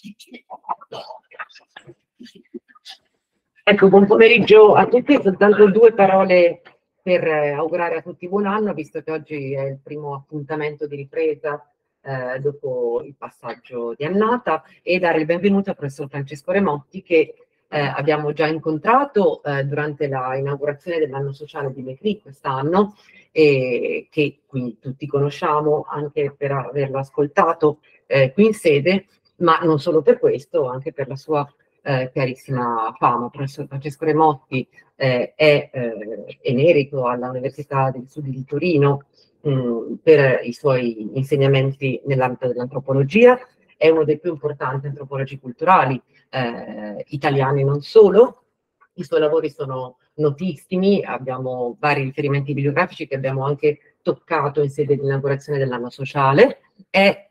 Ecco, buon pomeriggio a tutti, soltanto due parole per augurare a tutti buon anno, visto che oggi è il primo appuntamento di ripresa dopo il passaggio di annata, e dare il benvenuto al professor Francesco Remotti, che abbiamo già incontrato durante la inaugurazione dell'anno sociale di MECRI quest'anno, e che quindi tutti conosciamo anche per averlo ascoltato qui in sede, ma non solo per questo, anche per la sua chiarissima fama. Il professor Francesco Remotti è emerito all'Università del Sud di Torino per i suoi insegnamenti nell'ambito dell'antropologia. È uno dei più importanti antropologi culturali italiani, non solo. I suoi lavori sono notissimi, abbiamo vari riferimenti bibliografici che abbiamo anche toccato in sede di inaugurazione dell'anno sociale. È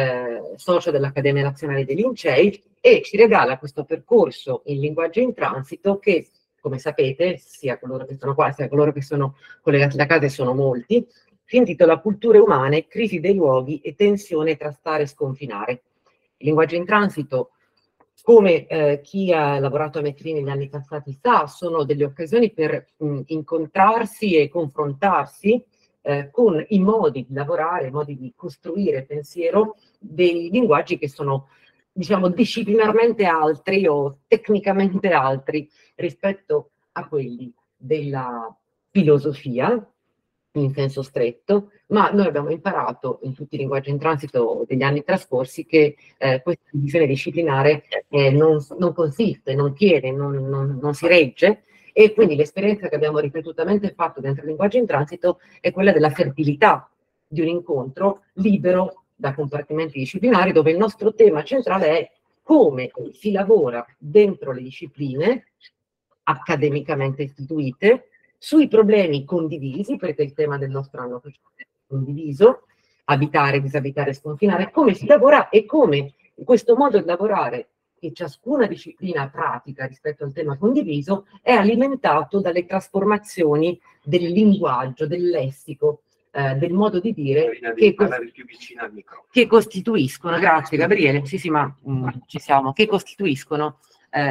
socio dell'Accademia Nazionale dei Lincei e ci regala questo percorso in linguaggio in transito che, come sapete, sia coloro che sono qua, sia coloro che sono collegati da casa, e sono molti, si intitola Culture umane, crisi dei luoghi e tensione tra stare e sconfinare. Il linguaggio in transito, come chi ha lavorato a MECRI negli anni passati sa, sono delle occasioni per incontrarsi e confrontarsi con i modi di lavorare, i modi di costruire pensiero dei linguaggi che sono, diciamo, disciplinarmente altri o tecnicamente altri rispetto a quelli della filosofia in senso stretto, ma noi abbiamo imparato in tutti i linguaggi in transito degli anni trascorsi che questa divisione disciplinare non consiste, non tiene, non si regge, e quindi l'esperienza che abbiamo ripetutamente fatto dentro il linguaggio in transito è quella della fertilità di un incontro libero da compartimenti disciplinari, dove il nostro tema centrale è come si lavora dentro le discipline accademicamente istituite sui problemi condivisi, perché il tema del nostro anno è condiviso, abitare, disabitare, sconfinare, come si lavora e come questo modo di lavorare che ciascuna disciplina pratica rispetto al tema condiviso è alimentato dalle trasformazioni del linguaggio, del lessico, del modo di dire che costituiscono, grazie Gabriele, sì ma ci siamo, che costituiscono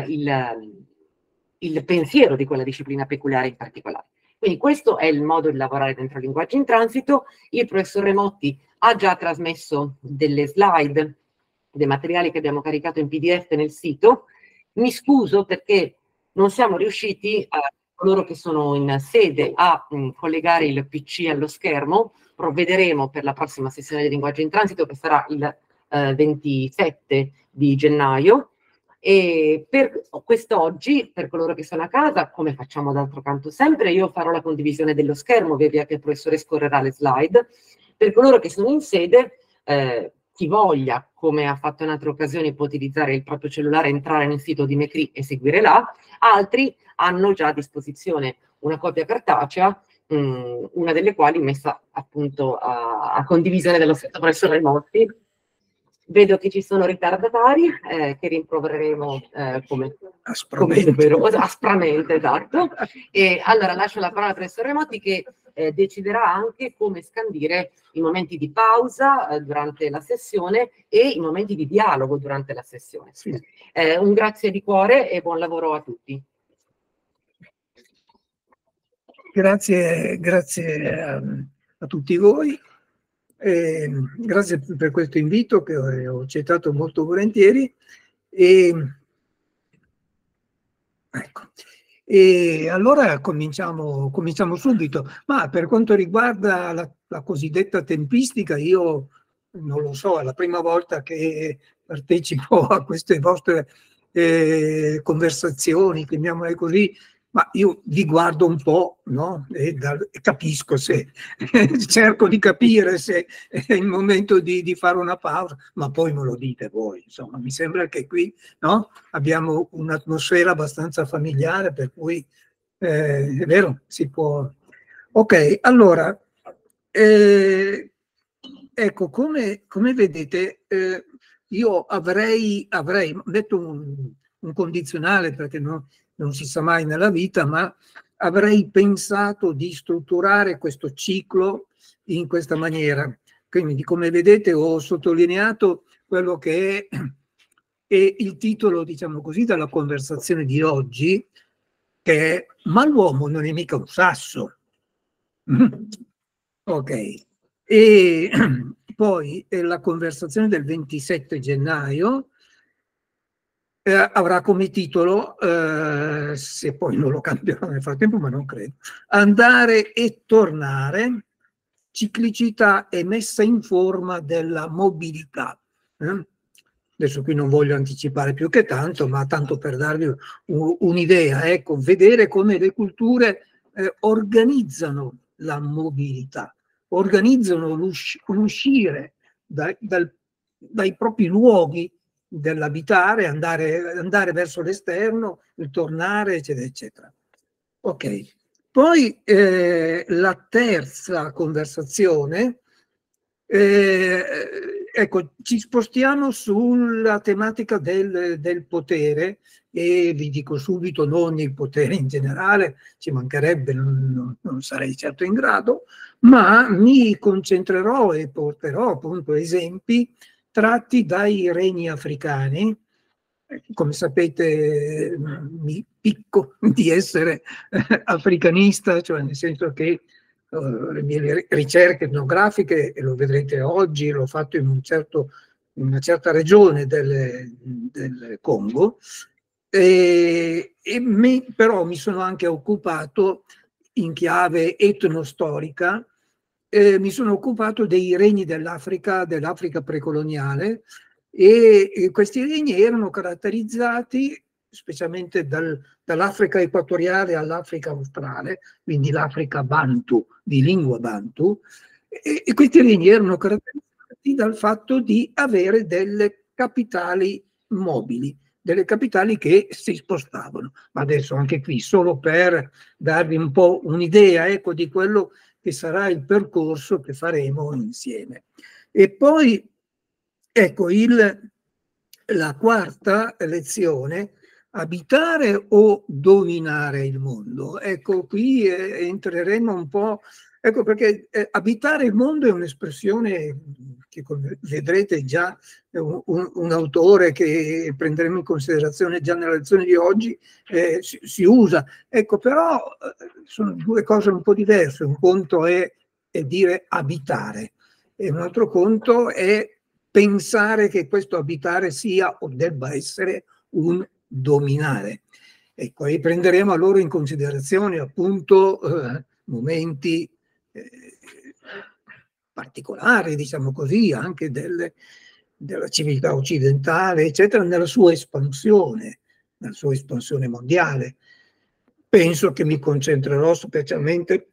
il pensiero di quella disciplina peculiare in particolare. Quindi questo è il modo di lavorare dentro il linguaggio in transito. Il professor Remotti ha già trasmesso delle slide, dei materiali che abbiamo caricato in PDF nel sito. Mi scuso perché non siamo riusciti, a coloro che sono in sede, a collegare il PC allo schermo. Provvederemo per la prossima sessione di linguaggio in transito, che sarà il 27 di gennaio. E per quest'oggi, per coloro che sono a casa, come facciamo d'altro canto sempre, io farò la condivisione dello schermo via via che il professore scorrerà le slide. Per coloro che sono in sede, chi voglia, come ha fatto in altre occasioni, può utilizzare il proprio cellulare, entrare nel sito di MECRI e seguire là. Altri hanno già a disposizione una copia cartacea, una delle quali messa appunto a condivisione dello stesso professore Remotti. Vedo che ci sono ritardatari che rimprovereremo come aspramente, esatto. E allora lascio la parola al professor Remotti, che deciderà anche come scandire i momenti di pausa durante la sessione e i momenti di dialogo durante la sessione. Un grazie di cuore e buon lavoro a tutti. Grazie a tutti voi. Grazie per questo invito che ho accettato molto volentieri. Ecco. E allora cominciamo subito. Ma per quanto riguarda la cosiddetta tempistica, io non lo so, è la prima volta che partecipo a queste vostre conversazioni, chiamiamole così. Ma io vi guardo un po', no? E capisco se cerco di capire se è il momento di fare una pausa, ma poi me lo dite voi. Insomma, mi sembra che qui, no? Abbiamo un'atmosfera abbastanza familiare, per cui è vero, si può. Ok, allora, ecco, come vedete, io avrei detto un condizionale, perché non si sa mai nella vita, ma avrei pensato di strutturare questo ciclo in questa maniera. Quindi, come vedete, ho sottolineato quello che è E il titolo, diciamo così, della conversazione di oggi, che è "Ma l'uomo non è mica un sasso". Ok. E poi la conversazione del 27 gennaio avrà come titolo, se poi non lo cambierò nel frattempo, ma non credo, "Andare e tornare, ciclicità e messa in forma della mobilità". Adesso qui non voglio anticipare più che tanto, ma tanto per darvi un'idea, ecco, vedere come le culture organizzano la mobilità, organizzano l'uscire dai propri luoghi dell'abitare, andare verso l'esterno, il tornare, eccetera, eccetera. Ok. Poi la terza conversazione, ecco, ci spostiamo sulla tematica del potere, e vi dico subito, non il potere in generale, ci mancherebbe, non sarei certo in grado, ma mi concentrerò e porterò appunto esempi tratti dai regni africani. Come sapete, mi picco di essere africanista, cioè nel senso che le mie ricerche etnografiche, e lo vedrete oggi, l'ho fatto in una certa regione del Congo, però mi sono anche occupato in chiave etnostorica, mi sono occupato dei regni dell'Africa precoloniale, e questi regni erano caratterizzati specialmente dall'Africa equatoriale all'Africa australe, quindi l'Africa Bantu, di lingua Bantu, e questi regni erano caratterizzati dal fatto di avere delle capitali mobili, delle capitali che si spostavano. Ma adesso anche qui, solo per darvi un po' un'idea, ecco, di quello che sarà il percorso che faremo insieme. E poi, ecco, la quarta lezione, abitare o dominare il mondo. Ecco, qui entreremo un po', ecco perché abitare il mondo è un'espressione che, come vedrete, già un autore che prenderemo in considerazione già nella lezione di oggi si usa. Ecco, però sono due cose un po' diverse. Un conto è dire abitare, e un altro conto è pensare che questo abitare sia o debba essere un dominare. Ecco, e prenderemo allora in considerazione appunto momenti particolari, diciamo così, anche della civiltà occidentale, eccetera, nella sua espansione mondiale. Penso che mi concentrerò specialmente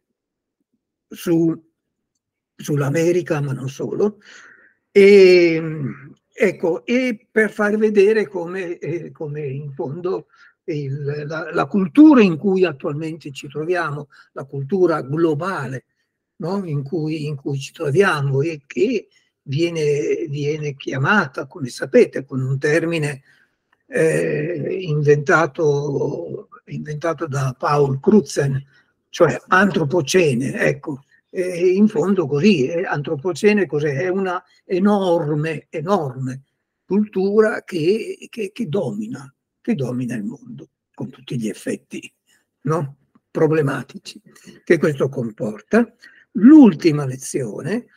sull'America, ma non solo. E, ecco, e per far vedere come in fondo la cultura in cui attualmente ci troviamo, la cultura globale, no? in cui ci troviamo, e che viene chiamata, come sapete, con un termine inventato da Paul Crutzen, cioè antropocene. Ecco, in fondo così, antropocene cos'è? È una enorme cultura che domina il mondo, con tutti gli effetti, no? Problematici che questo comporta. L'ultima lezione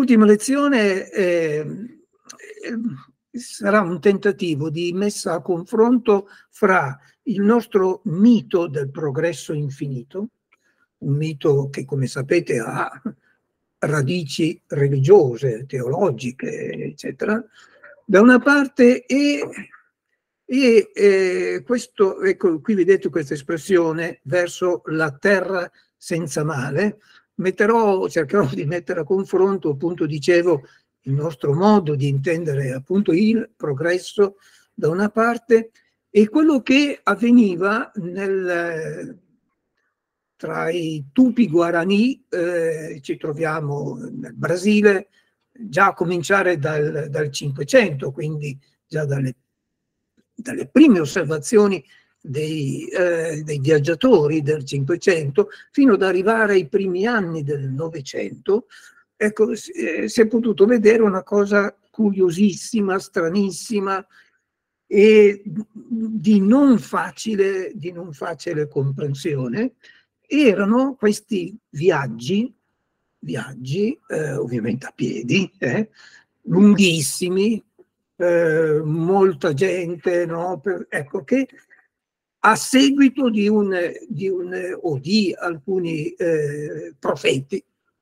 sarà un tentativo di messa a confronto fra il nostro mito del progresso infinito, un mito che, come sapete, ha radici religiose, teologiche, eccetera, da una parte, e questo, ecco, qui vedete questa espressione, verso la terra senza male. Cercherò di mettere a confronto, appunto, dicevo, il nostro modo di intendere appunto il progresso da una parte, e quello che avveniva tra i Tupi Guarani, ci troviamo nel Brasile, già a cominciare dal 500, quindi già dalle prime osservazioni dei viaggiatori del 500, fino ad arrivare ai primi anni del Novecento. Ecco, si è potuto vedere una cosa curiosissima, stranissima, e di non facile comprensione, erano questi viaggi ovviamente a piedi, lunghissimi, molta gente, no? Ecco, che a seguito di alcuni profeti,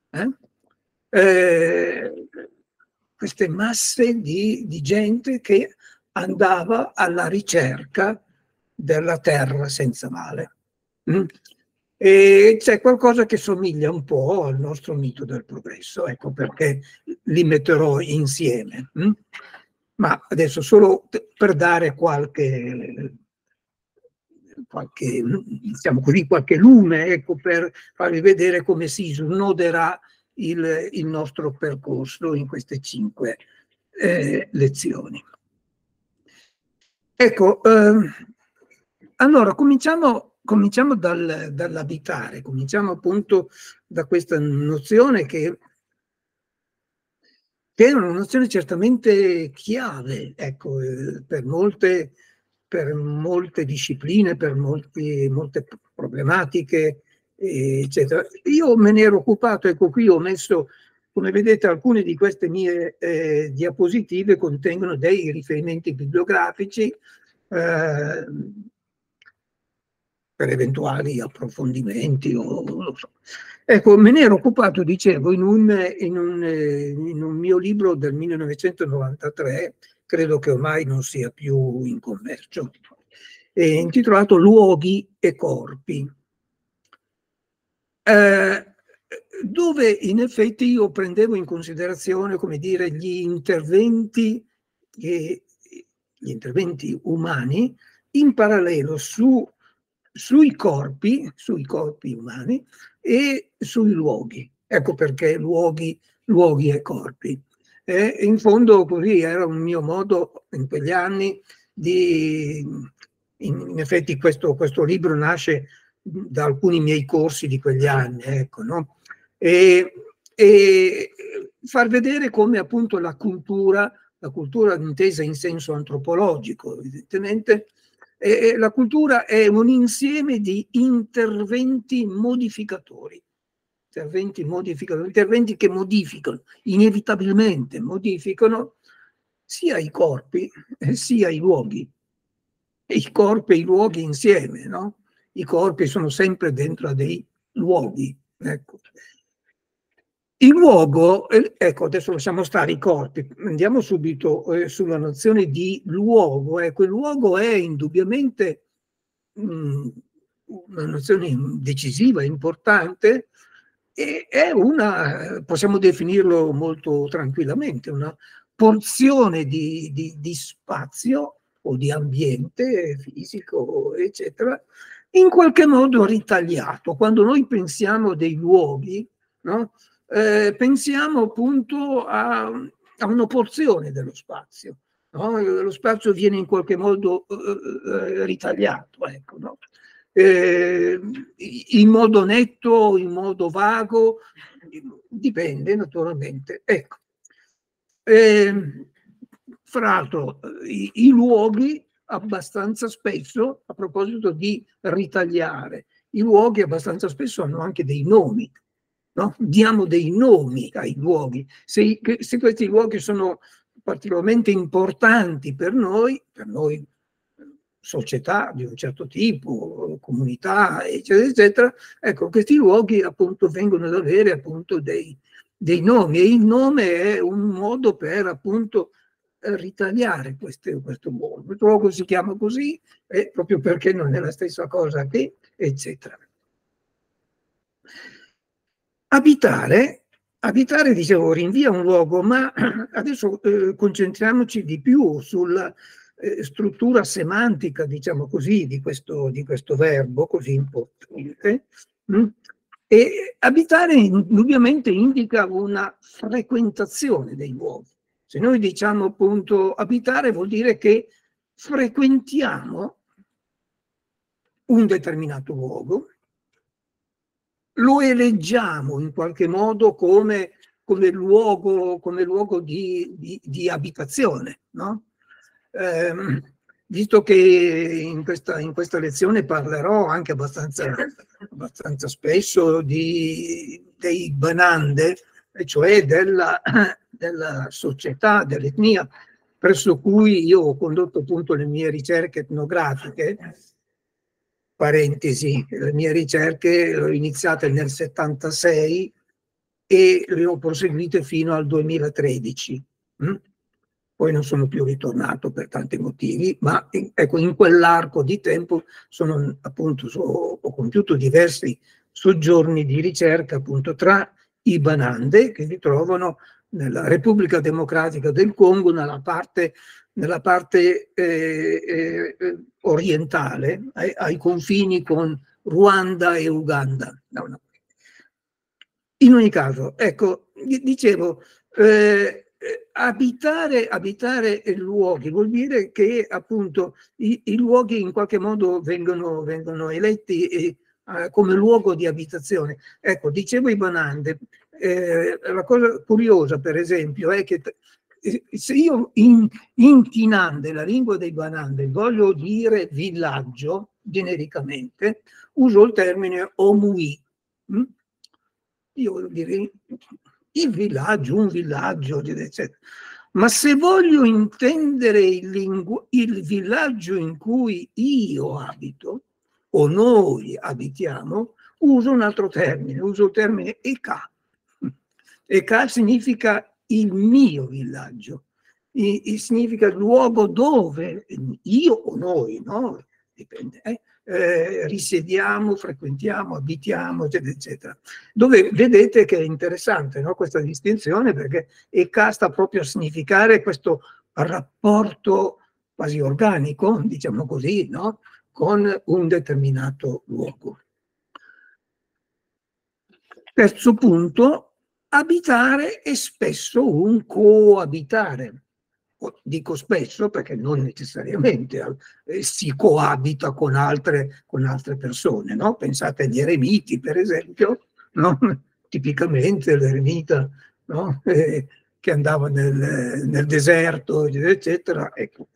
queste masse di gente che andava alla ricerca della terra senza male. E c'è qualcosa che somiglia un po' al nostro mito del progresso, ecco perché li metterò insieme. Ma adesso solo per dare diciamo così, qualche lume, ecco, per farvi vedere come si snoderà il nostro percorso in queste 5 lezioni. Ecco, allora cominciamo dall'abitare, cominciamo appunto da questa nozione che è una nozione certamente chiave, ecco, per molte discipline, per molte problematiche, eccetera. Io me ne ero occupato, ecco qui ho messo, come vedete, alcune di queste mie diapositive contengono dei riferimenti bibliografici per eventuali approfondimenti o non lo so. Ecco, me ne ero occupato, dicevo, in un mio libro del 1993, credo che ormai non sia più in commercio, intitolato Luoghi e corpi, dove in effetti io prendevo in considerazione, come dire, gli interventi umani in parallelo sui corpi umani e sui luoghi. Ecco perché luoghi e corpi. In fondo così era un mio modo in quegli anni in effetti questo libro nasce da alcuni miei corsi di quegli anni, ecco, no? E far vedere come appunto la cultura intesa in senso antropologico, evidentemente, la cultura è un insieme di interventi modificatori, interventi che modificano, inevitabilmente modificano sia i corpi sia i luoghi, i corpi e i luoghi insieme, no? I corpi sono sempre dentro a dei luoghi, ecco. Il luogo, ecco, adesso lasciamo stare i corpi, andiamo subito sulla nozione di luogo. Ecco, il luogo è indubbiamente una nozione decisiva, importante, e è possiamo definirlo molto tranquillamente, una porzione di spazio o di ambiente fisico, eccetera, in qualche modo ritagliato. Quando noi pensiamo dei luoghi, no? Pensiamo appunto a una porzione dello spazio, no? Lo spazio viene in qualche modo ritagliato, ecco, no? In modo netto, in modo vago, dipende naturalmente. Ecco. Fra l'altro i luoghi abbastanza spesso, a proposito di ritagliare, i luoghi abbastanza spesso hanno anche dei nomi. No? Diamo dei nomi ai luoghi. Se questi luoghi sono particolarmente importanti per noi società di un certo tipo, comunità, eccetera, eccetera, ecco, questi luoghi appunto vengono ad avere appunto dei nomi, e il nome è un modo per appunto ritagliare questo luogo. Questo luogo si chiama così proprio perché non è la stessa cosa che, eccetera. Abitare, dicevo, rinvia un luogo, ma adesso concentriamoci di più sulla struttura semantica, diciamo così, di questo verbo così importante. E abitare indubbiamente indica una frequentazione dei luoghi. Se noi diciamo appunto abitare, vuol dire che frequentiamo un determinato luogo, lo eleggiamo in qualche modo come luogo di abitazione, no? visto che in questa lezione parlerò anche abbastanza spesso dei Banande, e cioè della società, dell'etnia presso cui io ho condotto appunto le mie ricerche etnografiche, parentesi, le mie ricerche le ho iniziate nel 76 e le ho proseguite fino al 2013. Poi non sono più ritornato per tanti motivi, ma ecco, in quell'arco di tempo ho compiuto diversi soggiorni di ricerca appunto tra i Banande, che si trovano nella Repubblica Democratica del Congo, nella parte orientale, ai confini con Ruanda e Uganda. No. In ogni caso, ecco, dicevo, abitare luoghi vuol dire che appunto i luoghi in qualche modo vengono eletti come luogo di abitazione. Ecco, dicevo i Banande, la cosa curiosa per esempio è che se io in Kinande, la lingua dei Banande, voglio dire villaggio genericamente, uso il termine omui. Io voglio dire il villaggio, un villaggio, eccetera. Ma se voglio intendere il villaggio in cui io abito o noi abitiamo, uso un altro termine, uso il termine Eka. Eka significa il mio villaggio, significa il luogo dove io o noi, no? Dipende, risiediamo, frequentiamo, abitiamo, eccetera, eccetera. Dove vedete che è interessante, no, questa distinzione, perché Eka sta proprio a significare questo rapporto quasi organico, diciamo così, no, con un determinato luogo. Terzo punto, abitare è spesso un coabitare. Dico spesso perché non necessariamente si coabita con altre persone, no? Pensate agli eremiti, per esempio, no? Tipicamente l'eremita, no? Che andava nel deserto, eccetera. Ecco.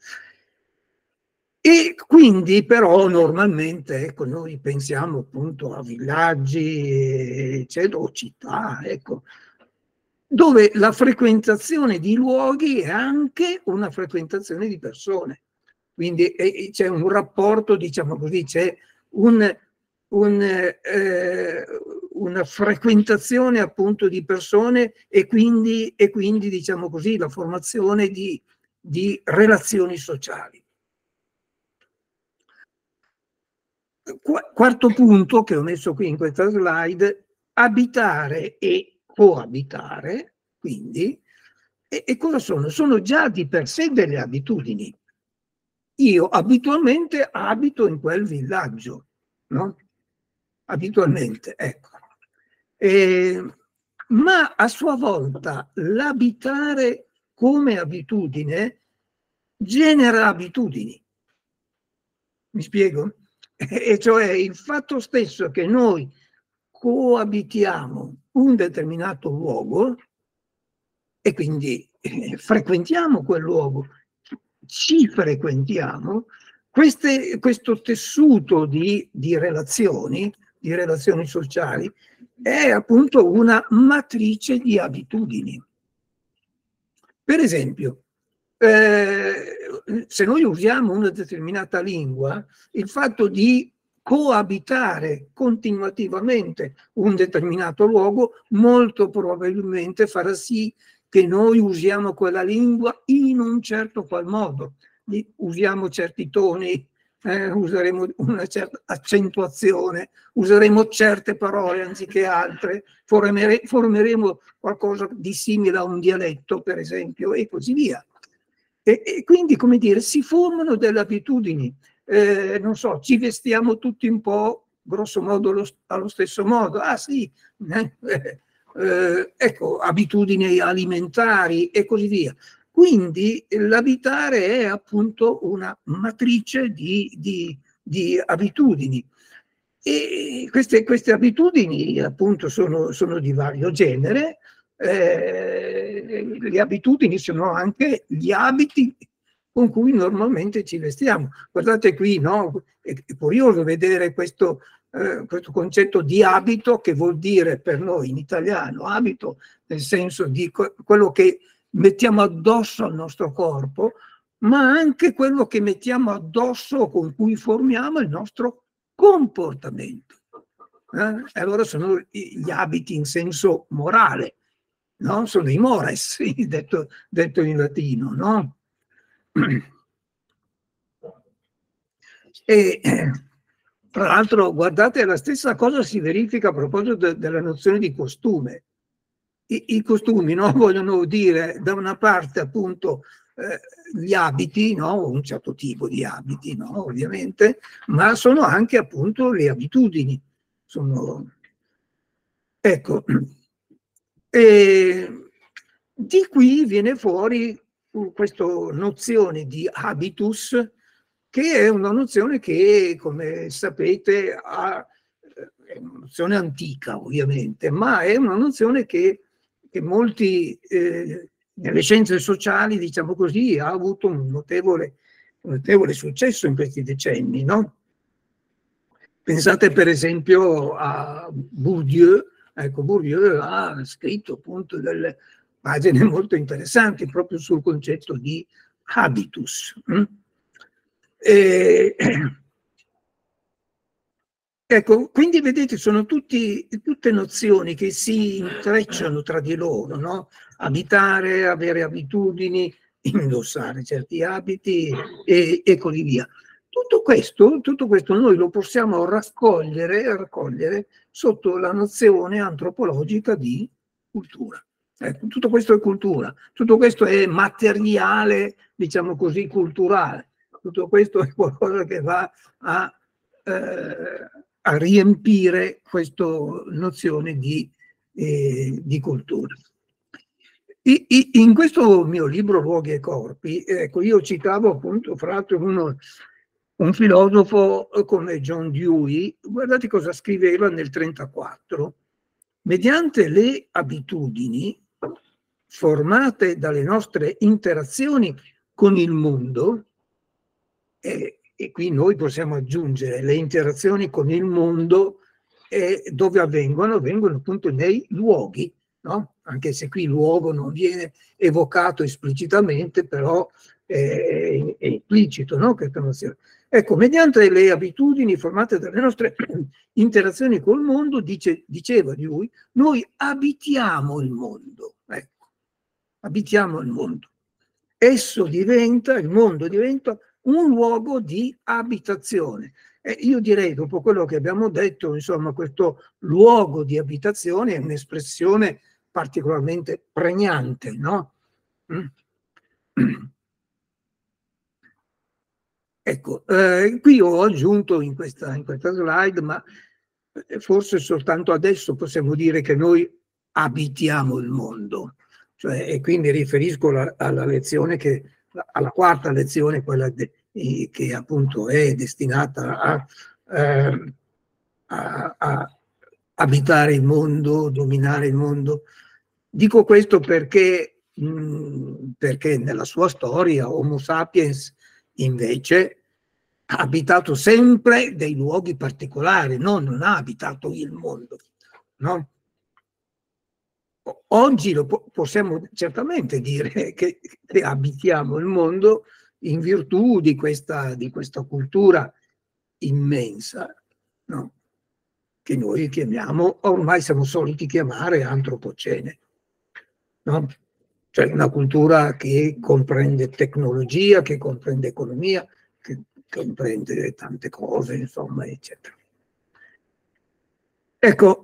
E quindi però normalmente, ecco, noi pensiamo appunto a villaggi, eccetera, o città, ecco, dove la frequentazione di luoghi è anche una frequentazione di persone. Quindi c'è un rapporto, diciamo così, c'è una frequentazione appunto di persone e quindi diciamo così, la formazione di relazioni sociali. Quarto punto che ho messo qui in questa slide, abitare e coabitare, quindi, e cosa sono? Sono già di per sé delle abitudini. Io abitualmente abito in quel villaggio, no? Abitualmente, ecco. Ma a sua volta l'abitare come abitudine genera abitudini. Mi spiego? E cioè il fatto stesso che noi coabitiamo un determinato luogo e quindi frequentiamo quel luogo, ci frequentiamo, questo tessuto di relazioni sociali è appunto una matrice di abitudini. Per esempio, se noi usiamo una determinata lingua, il fatto di coabitare continuativamente un determinato luogo molto probabilmente farà sì che noi usiamo quella lingua in un certo qual modo. Usiamo certi toni, useremo una certa accentuazione, useremo certe parole anziché altre, formeremo qualcosa di simile a un dialetto, per esempio, e così via. E quindi, come dire, si formano delle abitudini. Non so, ci vestiamo tutti un po', grosso modo, allo stesso modo. Ah sì, ecco, abitudini alimentari e così via. Quindi l'abitare è appunto una matrice di abitudini. E queste abitudini appunto sono di vario genere. Le abitudini sono anche gli abiti con cui normalmente ci vestiamo. Guardate qui, no? È curioso vedere questo concetto di abito, che vuol dire per noi in italiano abito nel senso di quello che mettiamo addosso al nostro corpo, ma anche quello che mettiamo addosso, con cui formiamo il nostro comportamento. E allora sono gli abiti in senso morale, no? Sono i mores, detto in latino, no? E tra l'altro, guardate, la stessa cosa si verifica a proposito della nozione di costume. I costumi, no? Vogliono dire da una parte appunto gli abiti, no? Un certo tipo di abiti, no? Ovviamente, ma sono anche appunto le abitudini. Ecco, e di qui viene fuori questa nozione di habitus, che è una nozione che, come sapete, è una nozione antica ovviamente, ma è una nozione che molti nelle scienze sociali, diciamo così, ha avuto un notevole successo in questi decenni, no? Pensate per esempio a Bourdieu. Ecco, Bourdieu ha scritto appunto delle pagine molto interessanti proprio sul concetto di habitus. Ecco, quindi vedete, sono tutte nozioni che si intrecciano tra di loro, no? Abitare, avere abitudini, indossare certi abiti e così via. Tutto questo noi lo possiamo raccogliere sotto la nozione antropologica di cultura. Ecco, tutto questo è cultura, tutto questo è materiale, diciamo così, culturale. Tutto questo è qualcosa che va a riempire questa nozione di cultura. In questo mio libro Luoghi e Corpi, ecco, io citavo appunto fra l'altro un filosofo come John Dewey. Guardate cosa scriveva nel 1934. Mediante le abitudini formate dalle nostre interazioni con il mondo, e qui noi possiamo aggiungere le interazioni con il mondo, dove avvengono appunto nei luoghi, no? Anche se qui luogo non viene evocato esplicitamente, però è implicito, no? Questa nozione. Ecco, mediante le abitudini formate dalle nostre interazioni col mondo, diceva di lui, noi abitiamo il mondo. Ecco, abitiamo il mondo. Il mondo diventa un luogo di abitazione. E io direi, dopo quello che abbiamo detto, insomma, questo luogo di abitazione è un'espressione particolarmente pregnante, no? Ecco, qui ho aggiunto in questa slide, ma forse soltanto adesso possiamo dire che noi abitiamo il mondo. Cioè, e qui mi riferisco alla lezione alla quarta lezione, quella che appunto è destinata a abitare il mondo, dominare il mondo. Dico questo perché nella sua storia Homo sapiens invece ha abitato sempre dei luoghi particolari, no? Non ha abitato il mondo, no? Oggi possiamo certamente dire che abitiamo il mondo in virtù di questa cultura immensa, no? Che noi chiamiamo, ormai siamo soliti chiamare antropocene, no? Cioè una cultura che comprende tecnologia, che comprende economia, che comprende tante cose, insomma, eccetera. Ecco,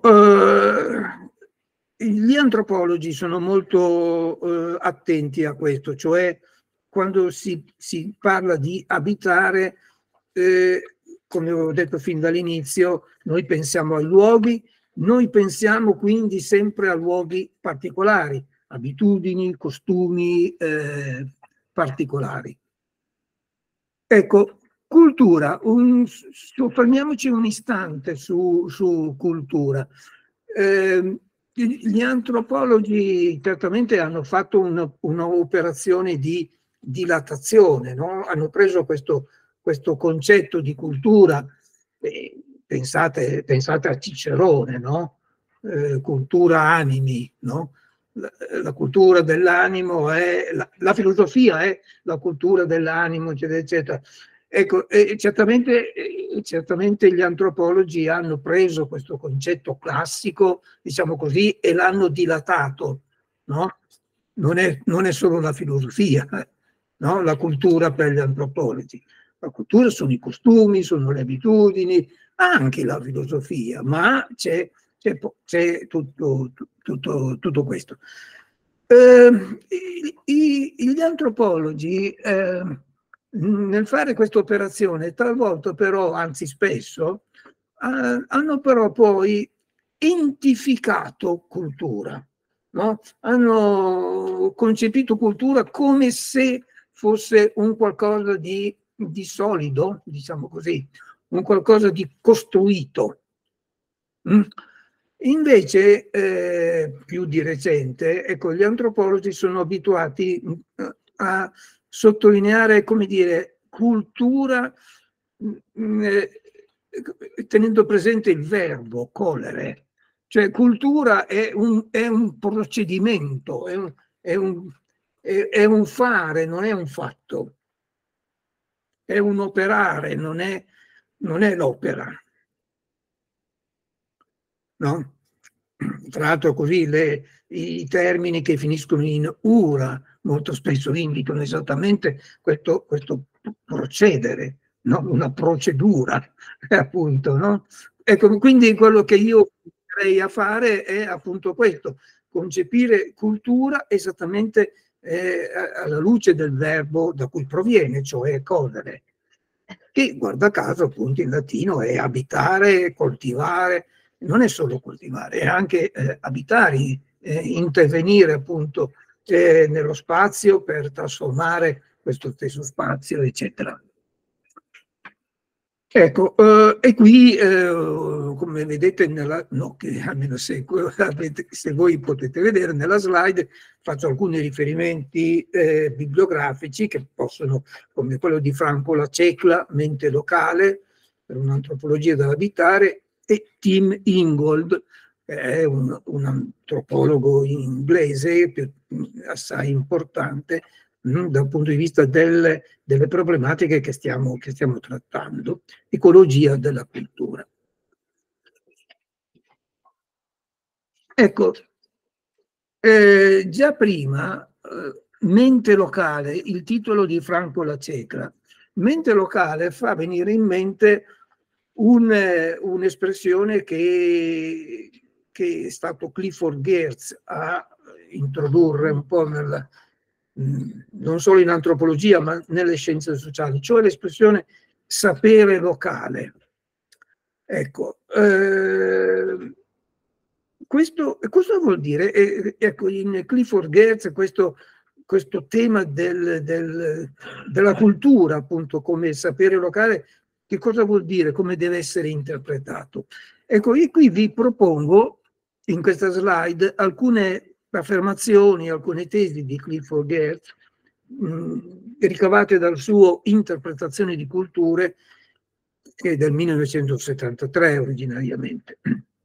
gli antropologi sono molto attenti a questo, cioè quando si parla di abitare, come ho detto fin dall'inizio, noi pensiamo ai luoghi, noi pensiamo quindi sempre a luoghi particolari, abitudini, costumi particolari. Ecco, cultura, soffermiamoci un istante su cultura. Gli antropologi certamente hanno fatto un'operazione di dilatazione, no? Hanno preso questo concetto di cultura, pensate a Cicerone, no? Cultura animi, no? La cultura dell'animo è, la filosofia è la cultura dell'animo, eccetera, eccetera. Ecco, certamente gli antropologi hanno preso questo concetto classico, diciamo così, e l'hanno dilatato, no? Non è solo la filosofia, no? La cultura per gli antropologi. La cultura sono i costumi, sono le abitudini, anche la filosofia, ma c'è tutto questo. Gli antropologi nel fare questa operazione talvolta però, anzi spesso, hanno però poi identificato cultura, no? Hanno concepito cultura come se fosse un qualcosa di solido, diciamo così, un qualcosa di costruito. Invece, più di recente, ecco, gli antropologi sono abituati a sottolineare, come dire, cultura, tenendo presente il verbo colere. Cioè, cultura è un procedimento, è un fare, non è un fatto. È un operare, non è l'opera. No? Tra l'altro così i termini che finiscono in ura molto spesso indicano esattamente questo procedere, no? Una procedura, appunto. No? Ecco, quindi quello che io vorrei a fare è appunto questo, concepire cultura esattamente alla luce del verbo da cui proviene, cioè codere, che guarda caso appunto in latino è abitare, coltivare. Non è solo coltivare, è anche abitare, intervenire appunto nello spazio per trasformare questo stesso spazio, eccetera. Ecco, e qui, come vedete, che almeno se voi potete vedere nella slide, faccio alcuni riferimenti bibliografici che possono, come quello di Franco La Cecla, Mente locale, per un'antropologia dell'abitare, e Tim Ingold, che è un antropologo inglese assai importante dal punto di vista delle problematiche che stiamo trattando, ecologia della cultura. Ecco, già prima, mente locale, il titolo di Franco La Cecla, mente locale fa venire in mente un'espressione che è stato Clifford Geertz a introdurre un po' non solo in antropologia ma nelle scienze sociali, cioè l'espressione sapere locale. Ecco, cosa vuol dire? Ecco, in Clifford Geertz questo tema della cultura, appunto, come sapere locale, che cosa vuol dire? Come deve essere interpretato? Ecco, io qui vi propongo in questa slide alcune affermazioni, alcune tesi di Clifford Geertz ricavate dal suo Interpretazione di culture, che è del 1973 originariamente.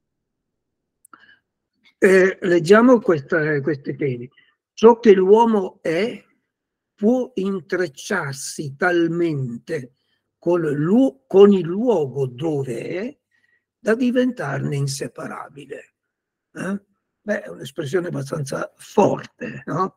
Leggiamo queste tesi. Ciò che l'uomo è può intrecciarsi talmente con il luogo dove è da diventarne inseparabile. Beh, è un'espressione abbastanza forte, no?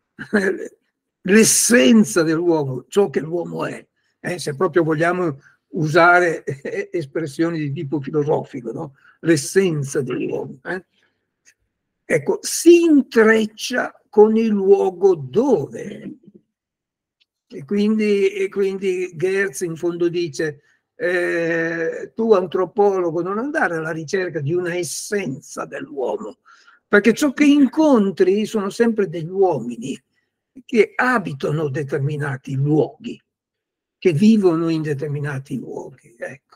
L'essenza dell'uomo, ciò che l'uomo è, se proprio vogliamo usare espressioni di tipo filosofico, no? L'essenza dell'uomo. Ecco, si intreccia con il luogo dove. E quindi Geertz in fondo dice, tu antropologo non andare alla ricerca di una essenza dell'uomo, perché ciò che incontri sono sempre degli uomini che abitano determinati luoghi, che vivono in determinati luoghi. Ecco.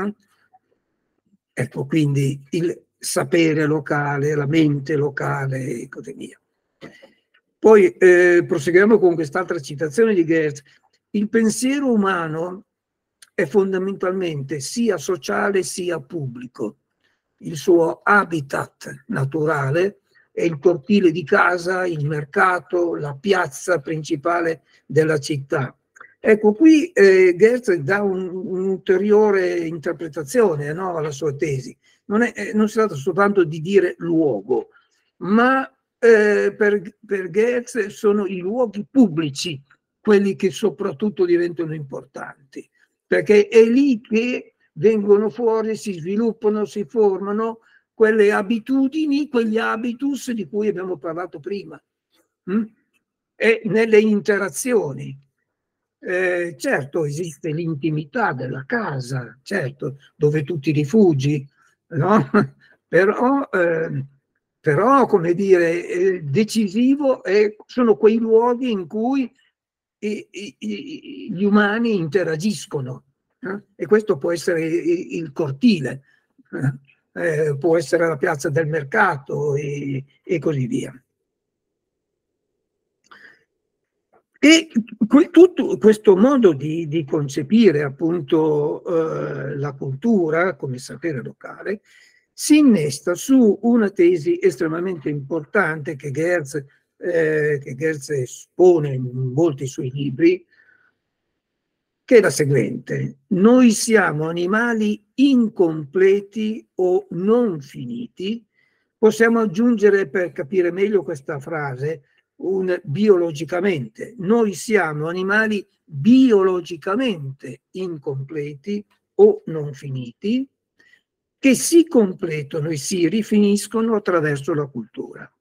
Ecco, quindi il sapere locale, la mente locale e così via. Poi proseguiamo con quest'altra citazione di Goethe. Il pensiero umano è fondamentalmente sia sociale sia pubblico. Il suo habitat naturale è il cortile di casa, il mercato, la piazza principale della città. Ecco, qui Goethe dà un'ulteriore interpretazione, no, alla sua tesi. Non si tratta soltanto di dire luogo, ma per Goethe sono i luoghi pubblici quelli che soprattutto diventano importanti, perché è lì che vengono fuori, si sviluppano, si formano quelle abitudini, quegli habitus di cui abbiamo parlato prima, e nelle interazioni. Certo, esiste l'intimità della casa, certo, dove tu ti rifugi, no? Però, come dire, decisivo sono quei luoghi in cui gli umani interagiscono, e questo può essere il cortile, può essere la piazza del mercato e così via. E tutto questo modo di concepire appunto la cultura come sapere locale si innesta su una tesi estremamente importante che Goethe espone in molti suoi libri, che è la seguente: noi siamo animali incompleti o non finiti. Possiamo aggiungere, per capire meglio questa frase, biologicamente. Noi siamo animali biologicamente incompleti o non finiti, che si completano e si rifiniscono attraverso la cultura.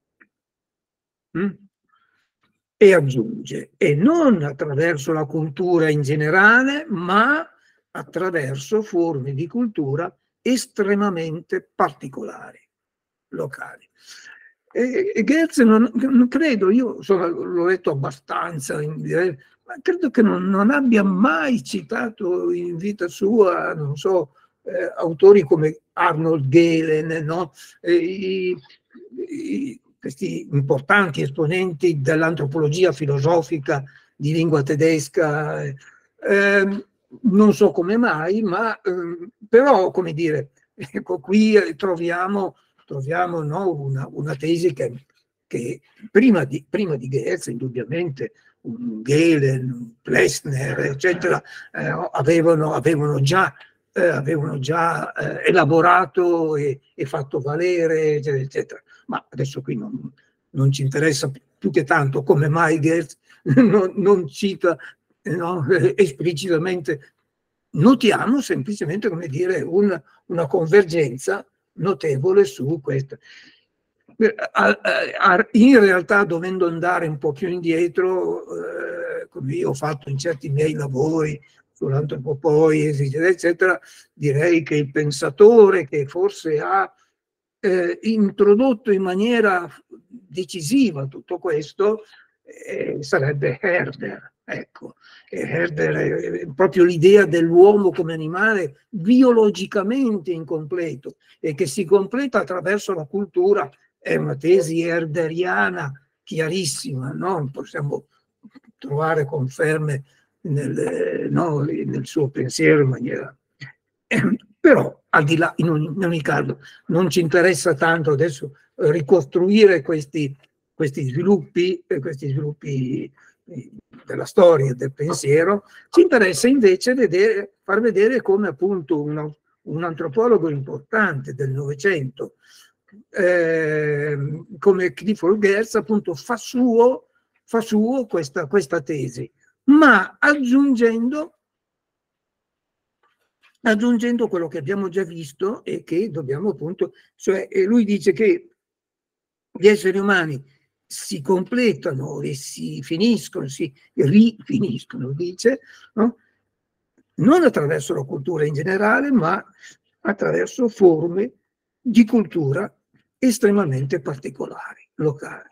E aggiunge, e non attraverso la cultura in generale, ma attraverso forme di cultura estremamente particolari, locali. E Goethe non credo, io l'ho letto abbastanza, ma credo che non abbia mai citato in vita sua, non so, autori come Arnold Gehlen, no? Questi importanti esponenti dell'antropologia filosofica di lingua tedesca, non so come mai, ma però, come dire, ecco, qui troviamo no, una tesi che prima di Goethe, indubbiamente, Gehlen, Plessner, eccetera, avevano già elaborato e fatto valere, eccetera, eccetera. Ma adesso qui non ci interessa più che tanto come mai Goethe non cita, no, esplicitamente. Notiamo semplicemente, come dire, una convergenza notevole su questo. In realtà, dovendo andare un po' più indietro, come io ho fatto in certi miei lavori sull'antropopoiesi, eccetera, direi che il pensatore che forse ha introdotto in maniera decisiva tutto questo sarebbe Herder. Ecco, Herder, proprio l'idea dell'uomo come animale biologicamente incompleto e che si completa attraverso la cultura è una tesi herderiana chiarissima, no? Possiamo trovare conferme nel suo pensiero in maniera. Però, al di là, in ogni caso, non ci interessa tanto adesso ricostruire questi sviluppi della storia del pensiero. Ci interessa invece far vedere come appunto un antropologo importante del Novecento, come Clifford Geertz, appunto fa suo questa tesi, ma aggiungendo quello che abbiamo già visto e che dobbiamo appunto, cioè lui dice che gli esseri umani si completano e si finiscono, si rifiniscono, dice, no? Non attraverso la cultura in generale, ma attraverso forme di cultura estremamente particolari, locali.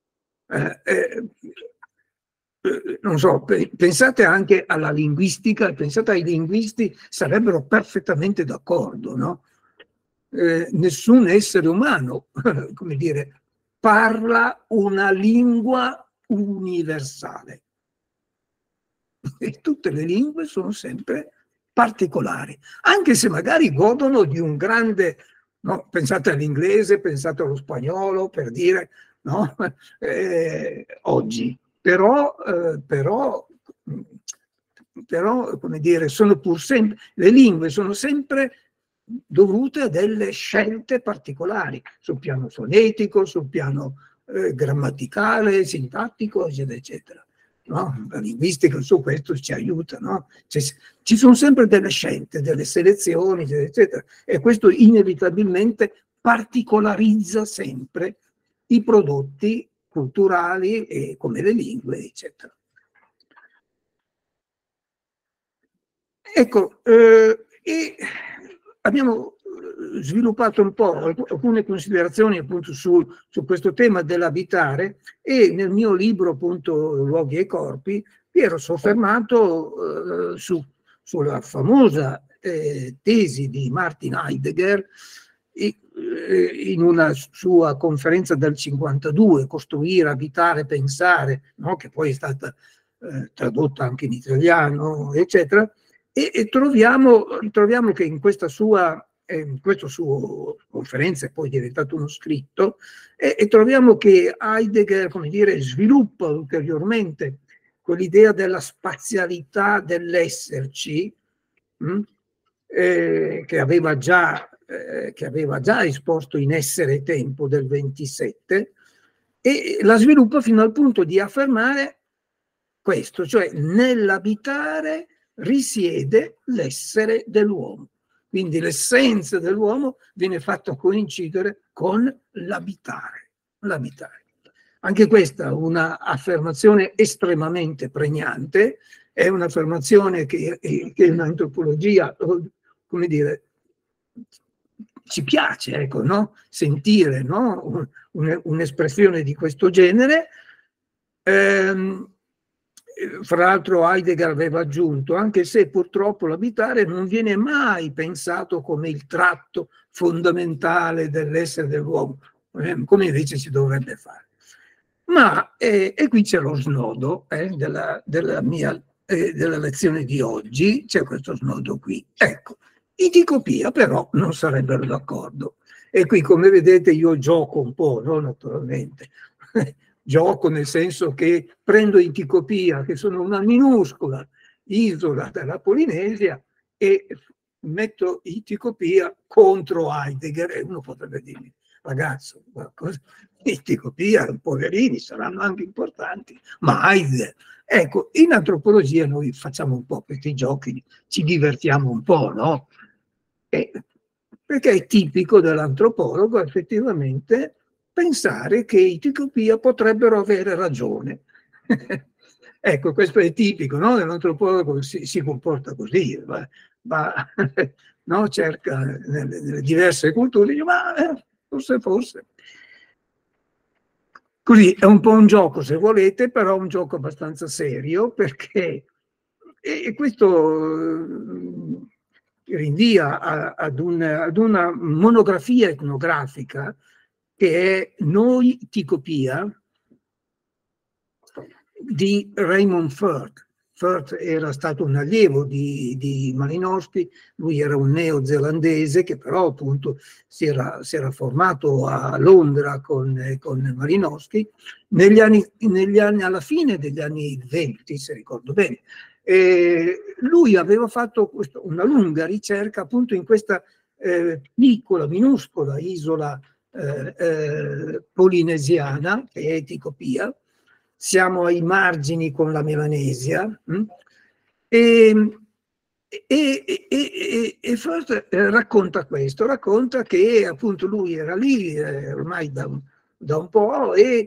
Non so, pensate anche alla linguistica, pensate ai linguisti, sarebbero perfettamente d'accordo, no? Nessun essere umano, come dire, parla una lingua universale. E tutte le lingue sono sempre particolari, anche se magari godono di un grande, no? Pensate all'inglese, pensate allo spagnolo, per dire, no? Oggi, però, come dire, sono pur sempre, le lingue sono sempre dovute a delle scelte particolari, sul piano fonetico, sul piano grammaticale, sintattico, eccetera, eccetera. No? La linguistica su questo ci aiuta, no? Ci sono sempre delle scelte, delle selezioni, eccetera, eccetera, e questo inevitabilmente particolarizza sempre i prodotti culturali, e come le lingue, eccetera. Ecco, e abbiamo sviluppato un po' alcune considerazioni appunto su questo tema dell'abitare, e nel mio libro appunto Luoghi e Corpi mi ero soffermato sulla famosa tesi di Martin Heidegger in una sua conferenza del 52, Costruire, abitare, pensare, no? Che poi è stata tradotta anche in italiano, eccetera. E troviamo che in questa sua conferenza, è poi diventato uno scritto, e troviamo che Heidegger, come dire, sviluppa ulteriormente quell'idea della spazialità dell'esserci, che aveva già esposto in Essere e Tempo del 27, e la sviluppa fino al punto di affermare questo, cioè nell'abitare risiede l'essere dell'uomo. Quindi l'essenza dell'uomo viene fatta coincidere con l'abitare. Anche questa è un'affermazione estremamente pregnante, è un'affermazione che in antropologia, come dire, ci piace, ecco, no? Sentire, no? Un'espressione di questo genere. Fra l'altro Heidegger aveva aggiunto, anche se purtroppo l'abitare non viene mai pensato come il tratto fondamentale dell'essere dell'uomo, come invece si dovrebbe fare. Ma, e qui c'è lo snodo della lezione di oggi, c'è questo snodo qui. Ecco, i Ticopia però non sarebbero d'accordo. E qui, come vedete, io gioco un po', no? Naturalmente. Gioco nel senso che prendo i Ticopia, che sono una minuscola isola della Polinesia, e metto i Ticopia contro Heidegger, e uno potrebbe dirmi, ragazzo, i Ticopia, poverini, saranno anche importanti, ma Heidegger. Ecco, in antropologia noi facciamo un po' questi giochi, ci divertiamo un po', no? Perché è tipico dell'antropologo effettivamente pensare che i Ticopia potrebbero avere ragione. Ecco, questo è tipico, no? L'antropologo si comporta così, no? Cerca nelle diverse culture, dice, ma forse. Così è un po' un gioco, se volete, però un gioco abbastanza serio, perché questo rinvia ad una monografia etnografica che è Noi Ticopia di Raymond Firth. Firth era stato un allievo di Malinowski, lui era un neozelandese che però appunto si era formato a Londra con Malinowski alla fine degli anni 20, se ricordo bene. Lui aveva fatto una lunga ricerca appunto in questa piccola, minuscola isola polinesiana, che è Ticopia. Siamo ai margini con la Melanesia, e Firth racconta questo, racconta che appunto lui era lì ormai da un po', e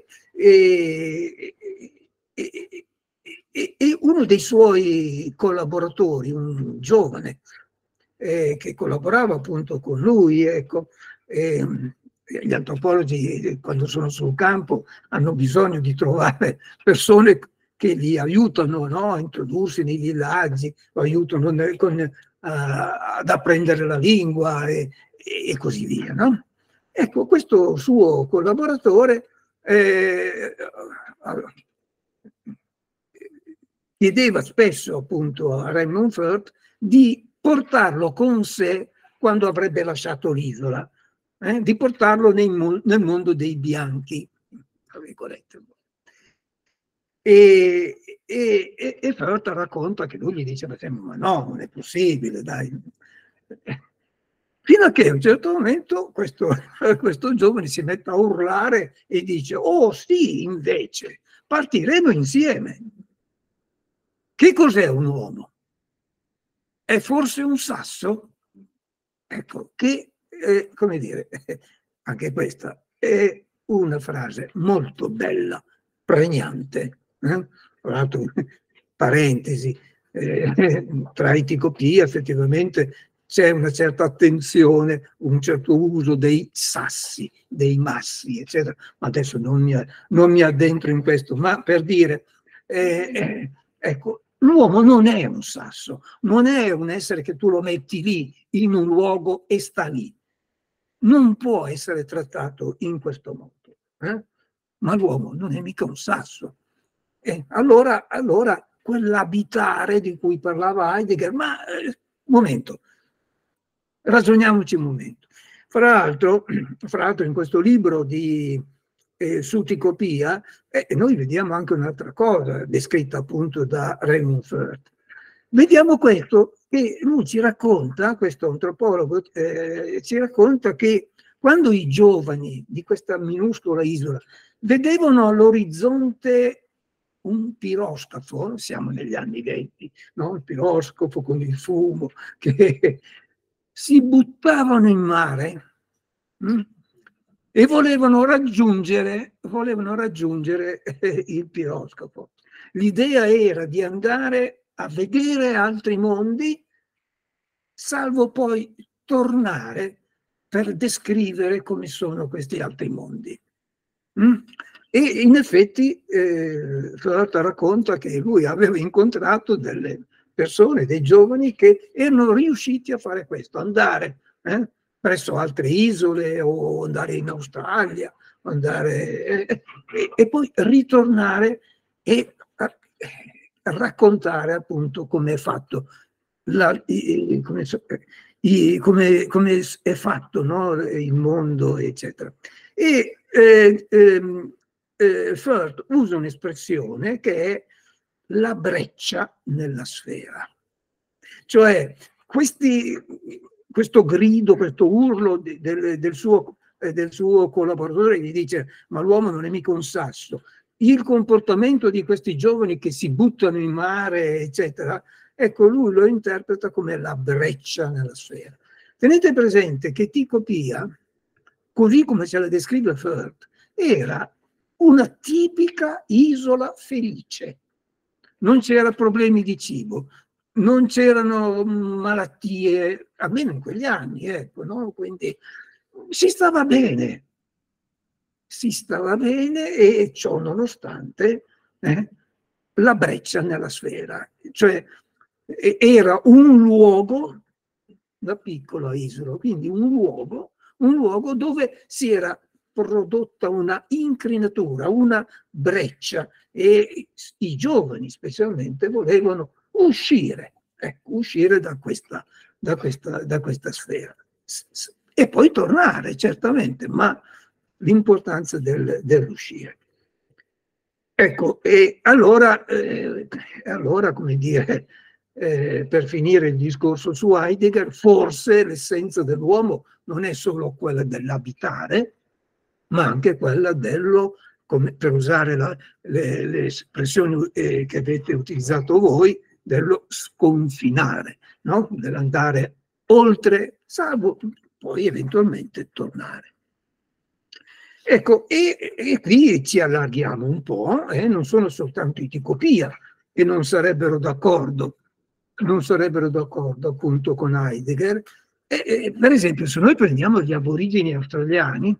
uno dei suoi collaboratori, un giovane che collaborava appunto con lui, ecco, gli antropologi quando sono sul campo hanno bisogno di trovare persone che li aiutano, no? A introdursi nei villaggi, lo aiutano ad apprendere la lingua e così via, no? Ecco, questo suo collaboratore chiedeva spesso appunto a Raymond Firth di portarlo con sé quando avrebbe lasciato l'isola, di portarlo nel mondo dei bianchi, tra virgolette. E Firth racconta che lui gli dice: ma no, non è possibile, dai. Fino a che a un certo momento questo giovane si mette a urlare e dice: oh sì, invece, partiremo insieme. Che cos'è un uomo? È forse un sasso? Ecco, che, come dire, anche questa è una frase molto bella, pregnante. Tra l'altro, parentesi, tra eticopia effettivamente c'è una certa attenzione, un certo uso dei sassi, dei massi, eccetera. Ma adesso non mi addentro in questo, ma per dire, ecco, l'uomo non è un sasso, non è un essere che tu lo metti lì in un luogo e sta lì. Non può essere trattato in questo modo. Ma l'uomo non è mica un sasso. Allora quell'abitare di cui parlava Heidegger, ma un momento, ragioniamoci un momento. Fra l'altro in questo libro di Suticopia noi vediamo anche un'altra cosa descritta appunto da Raymond Firth. Vediamo questo, che lui ci racconta, questo antropologo ci racconta che quando i giovani di questa minuscola isola vedevano all'orizzonte un piroscafo, siamo negli anni 20, no? Il piroscafo con il fumo, che si buttavano in mare e volevano raggiungere il piroscafo. L'idea era di andare a vedere altri mondi, salvo poi tornare per descrivere come sono questi altri mondi. E in effetti Firth racconta che lui aveva incontrato delle persone, dei giovani che erano riusciti a fare questo, andare presso altre isole o andare in Australia, e poi ritornare e raccontare appunto come è fatto, come è fatto, no? Il mondo, eccetera. E Firth usa un'espressione che è la breccia nella sfera, cioè questo grido, questo urlo del suo collaboratore gli dice: ma l'uomo non è mica un sasso. Il comportamento di questi giovani che si buttano in mare, eccetera, ecco, lui lo interpreta come la breccia nella sfera. Tenete presente che Ticopia, così come ce la descrive Firth, era una tipica isola felice. Non c'era problemi di cibo, non c'erano malattie, almeno in quegli anni, ecco, no? Quindi si stava bene e ciò nonostante la breccia nella sfera, cioè era un luogo, una piccola isola, quindi un luogo dove si era prodotta una incrinatura, una breccia, e i giovani specialmente volevano uscire da questa sfera e poi tornare, certamente, ma l'importanza dell'uscire. Ecco, e allora come dire, per finire il discorso su Heidegger, forse l'essenza dell'uomo non è solo quella dell'abitare, ma anche quella dello, per usare le espressioni che avete utilizzato voi, dello sconfinare, no? Dell'andare oltre, salvo poi eventualmente tornare. Ecco, e qui ci allarghiamo un po', non sono soltanto i Ticopia che non sarebbero d'accordo appunto con Heidegger. Per esempio, se noi prendiamo gli aborigeni australiani,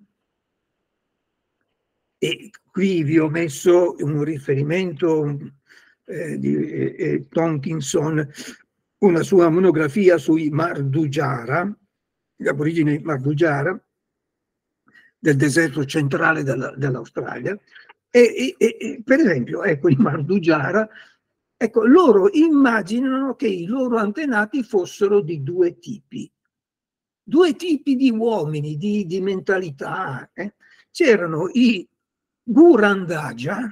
e qui vi ho messo un riferimento di Tonkinson, una sua monografia sui Mardujara, gli aborigeni Mardujara, del deserto centrale dell'Australia. E per esempio, ecco, i Mardujara, ecco, loro immaginano che i loro antenati fossero di due tipi di uomini, di mentalità. C'erano i Gurandaja,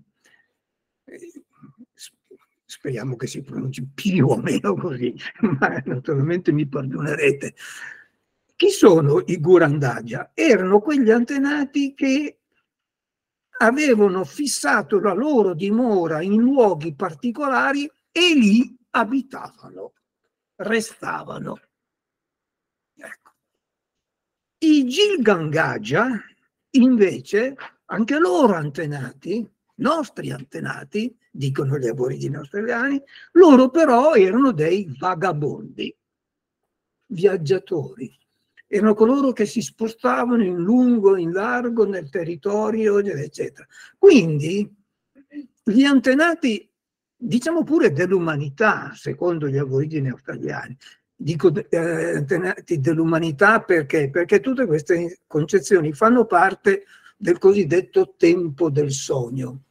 speriamo che si pronunci più o meno così, ma naturalmente mi perdonerete. Chi sono i Gurandaja? Erano quegli antenati che avevano fissato la loro dimora in luoghi particolari e lì abitavano, restavano. Ecco. I Gilgangaja, invece, anche loro antenati, nostri antenati, dicono gli aborigeni australiani, loro però erano dei vagabondi, viaggiatori. Erano coloro che si spostavano in lungo, in largo, nel territorio, eccetera. Quindi gli antenati, diciamo pure dell'umanità, secondo gli aborigeni australiani, dico antenati dell'umanità perché tutte queste concezioni fanno parte del cosiddetto tempo del sogno.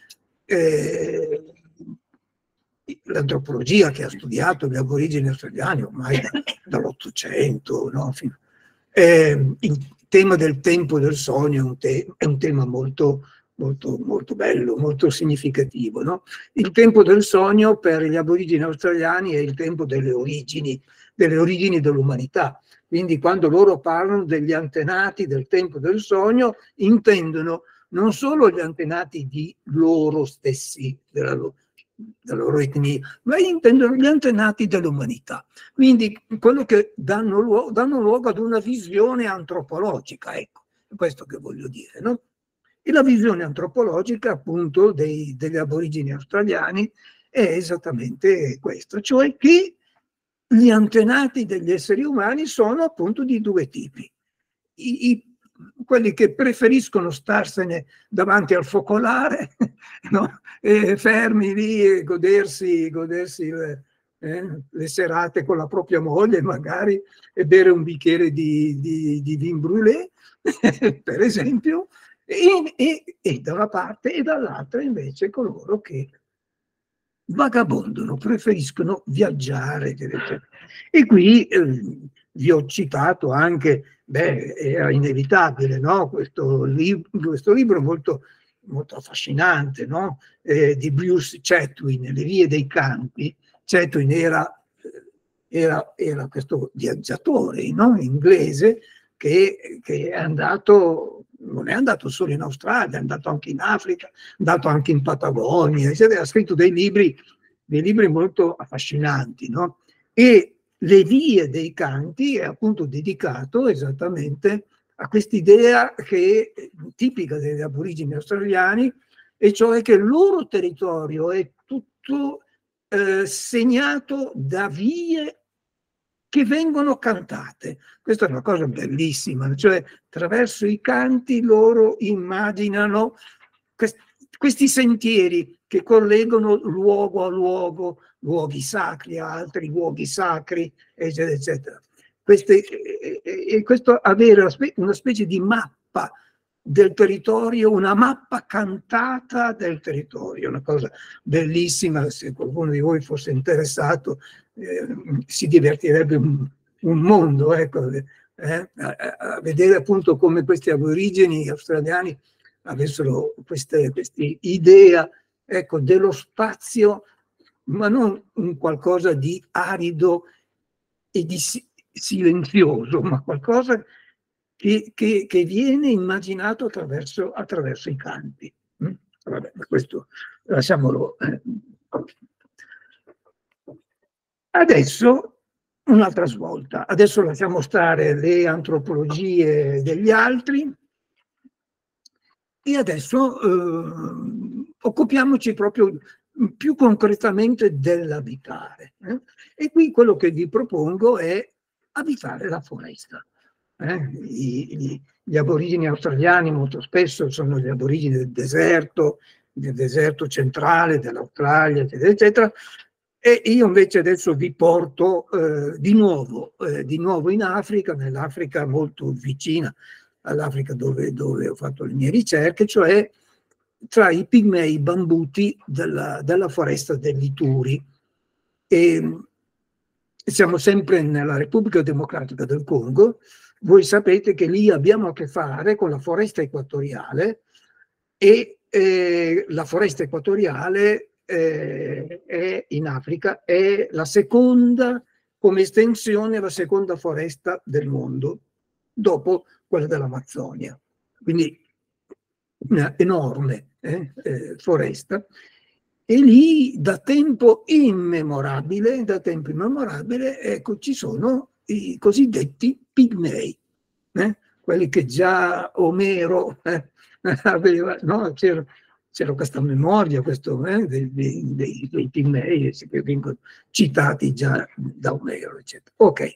L'antropologia che ha studiato gli aborigeni australiani ormai dall'Ottocento, no? Il tema del tempo del sogno è un tema molto bello, molto significativo, no? Il tempo del sogno per gli aborigeni australiani è il tempo delle origini dell'umanità. Quindi quando loro parlano degli antenati del tempo del sogno, intendono non solo gli antenati di loro stessi, della loro etnia, ma intendono gli antenati dell'umanità. Quindi quello che danno luogo ad una visione antropologica, ecco, è questo che voglio dire, no? E la visione antropologica, appunto, degli aborigeni australiani è esattamente questo, cioè che gli antenati degli esseri umani sono appunto di due tipi. Quelli che preferiscono starsene davanti al focolare, no? Fermi lì e godersi le serate con la propria moglie magari e bere un bicchiere di vin brûlé, per esempio, e da una parte e dall'altra invece coloro che vagabondano, preferiscono viaggiare. E qui vi ho citato anche, era inevitabile, no? Questo libro molto, molto affascinante, no? Di Bruce Chatwin, Le vie dei campi. Chatwin era questo viaggiatore, no? Inglese che è andato, non è andato solo in Australia, è andato anche in Africa, è andato anche in Patagonia, eccetera. Ha scritto dei libri molto affascinanti, no? E Le vie dei canti è appunto dedicato esattamente a quest'idea che è tipica degli aborigeni australiani, e cioè che il loro territorio è tutto segnato da vie che vengono cantate. Questa è una cosa bellissima, cioè attraverso i canti loro immaginano questi sentieri che collegano luogo a luogo, luoghi sacri a altri luoghi sacri, eccetera, eccetera. Questo avere una specie di mappa del territorio, una mappa cantata del territorio, una cosa bellissima. Se qualcuno di voi fosse interessato, si divertirebbe un mondo, ecco, a vedere appunto come questi aborigeni australiani avessero questa idea, ecco, dello spazio, ma non un qualcosa di arido e di silenzioso, ma qualcosa che viene immaginato attraverso i canti. Vabbè, questo lasciamolo. Adesso un'altra svolta. Adesso lasciamo stare le antropologie degli altri e adesso occupiamoci proprio più concretamente dell'abitare. E qui quello che vi propongo è abitare la foresta. Gli aborigeni australiani molto spesso sono gli aborigeni del deserto centrale dell'Australia, eccetera, eccetera. E io invece adesso vi porto di nuovo in Africa, nell'Africa molto vicina all'Africa dove ho fatto le mie ricerche, cioè tra i pigmei bambuti della foresta dell'Ituri. E siamo sempre nella Repubblica Democratica del Congo. Voi sapete che lì abbiamo a che fare con la foresta equatoriale, e la foresta equatoriale è in Africa, è la seconda, come estensione, la seconda foresta del mondo, dopo quella dell'Amazzonia. Quindi una enorme foresta. E lì da tempo immemorabile, ecco, ci sono i cosiddetti pigmei, quelli che già Omero aveva, no? C'era questa memoria dei pigmei che vengono citati già da Omero, eccetera. Ok.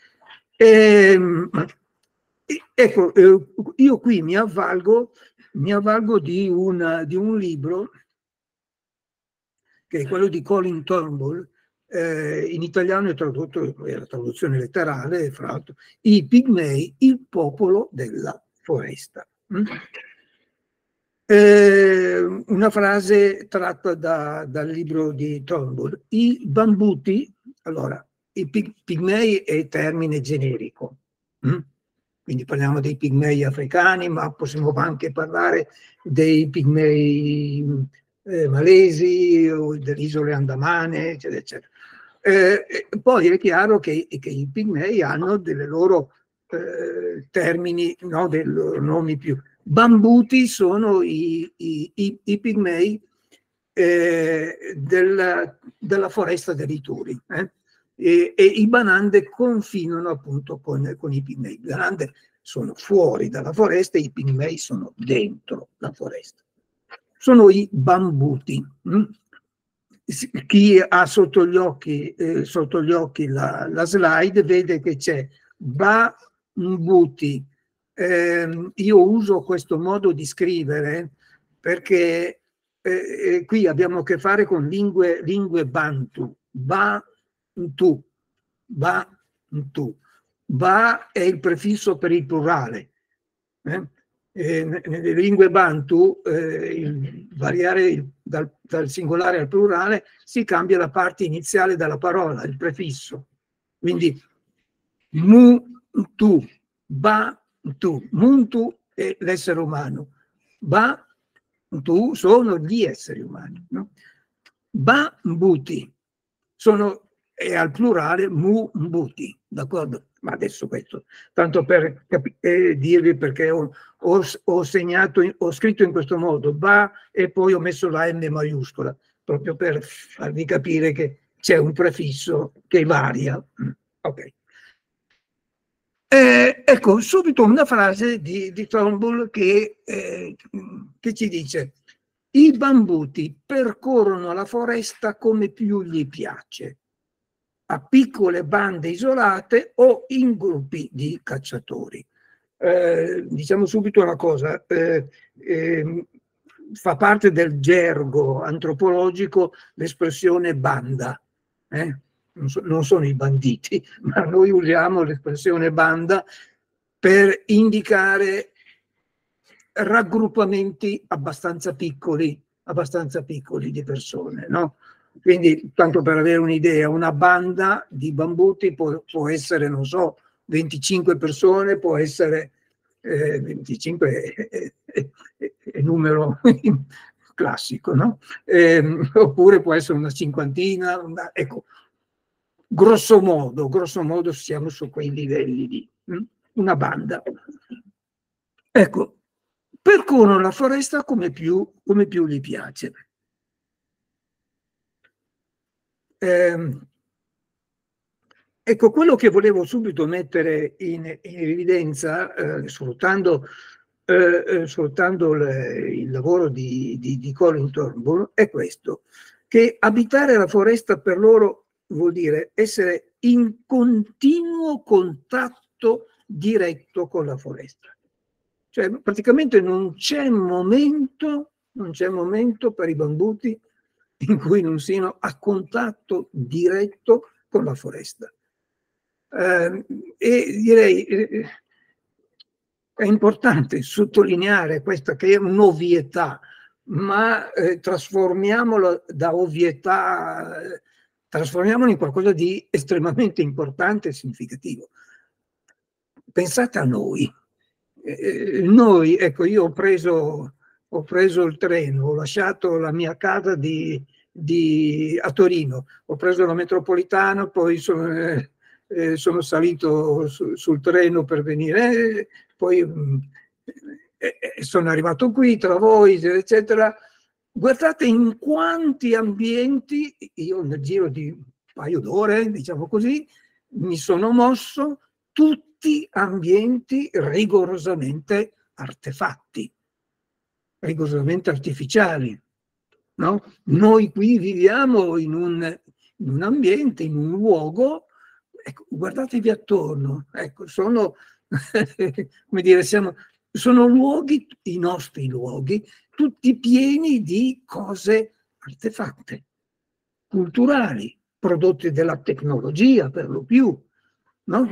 Ecco, io qui mi avvalgo di un libro che è quello di Colin Turnbull, in italiano è tradotto, è la traduzione letterale, fra l'altro, I Pigmei, il popolo della foresta. Una frase tratta dal libro di Turnbull. I bambuti, allora, i pigmei è termine generico, quindi parliamo dei pigmei africani, ma possiamo anche parlare dei pigmei malesi o delle isole Andamane, eccetera, eccetera. Poi è chiaro che i pigmei hanno delle loro termini, no, dei loro nomi più. Bambuti sono i pigmei della foresta dell'Ituri, e i Banande confinano appunto con i pigmei. I Banande sono fuori dalla foresta, i pigmei sono dentro la foresta. Sono i bambuti. Chi ha sotto gli occhi la slide vede che c'è bambuti. Io uso questo modo di scrivere perché qui abbiamo a che fare con lingue bantu. Bantu. Ba è il prefisso per il plurale. Nelle lingue bantu il variare dal singolare al plurale si cambia la parte iniziale della parola, il prefisso. Quindi mu-tu, ba-tu, muntu è l'essere umano, ba-tu sono gli esseri umani, no? Bambuti sono, è al plurale mumbuti, d'accordo? Ma adesso questo, tanto per dirvi perché ho segnato, ho scritto in questo modo, ba, e poi ho messo la M maiuscola, proprio per farvi capire che c'è un prefisso che varia. Ok. Ecco, subito una frase di Turnbull che ci dice: i bambuti percorrono la foresta come più gli piace, a piccole bande isolate o in gruppi di cacciatori. Diciamo subito una cosa, fa parte del gergo antropologico l'espressione banda. Non sono i banditi, ma noi usiamo l'espressione banda per indicare raggruppamenti abbastanza piccoli di persone, no? Quindi, tanto per avere un'idea, una banda di bambuti può essere, non so, 25 persone, può essere 25 è numero classico, no? Oppure può essere una cinquantina, ecco, grosso modo siamo su quei livelli di una banda. Ecco, percorrono la foresta come più gli piace. Ecco, quello che volevo subito mettere in evidenza, sfruttando il lavoro di Colin Turnbull, è questo, che abitare la foresta per loro vuol dire essere in continuo contatto diretto con la foresta. Cioè, praticamente non c'è momento per i bambuti in cui non siano a contatto diretto con la foresta. E direi, è importante sottolineare questa che è un'ovvietà, ma trasformiamolo da ovvietà, trasformiamolo in qualcosa di estremamente importante e significativo. Pensate a noi. Noi, ecco, io ho preso il treno, ho lasciato la mia casa a Torino, ho preso la metropolitana, poi sono salito sul treno per venire, poi sono arrivato qui tra voi, eccetera. Guardate in quanti ambienti io nel giro di un paio d'ore, diciamo così, mi sono mosso, tutti ambienti rigorosamente artefatti, rigorosamente artificiali. No? Noi qui viviamo in un ambiente, in un luogo, ecco, guardatevi attorno, ecco, sono, come dire, sono luoghi, i nostri luoghi, tutti pieni di cose artefatte, culturali, prodotti della tecnologia per lo più, no?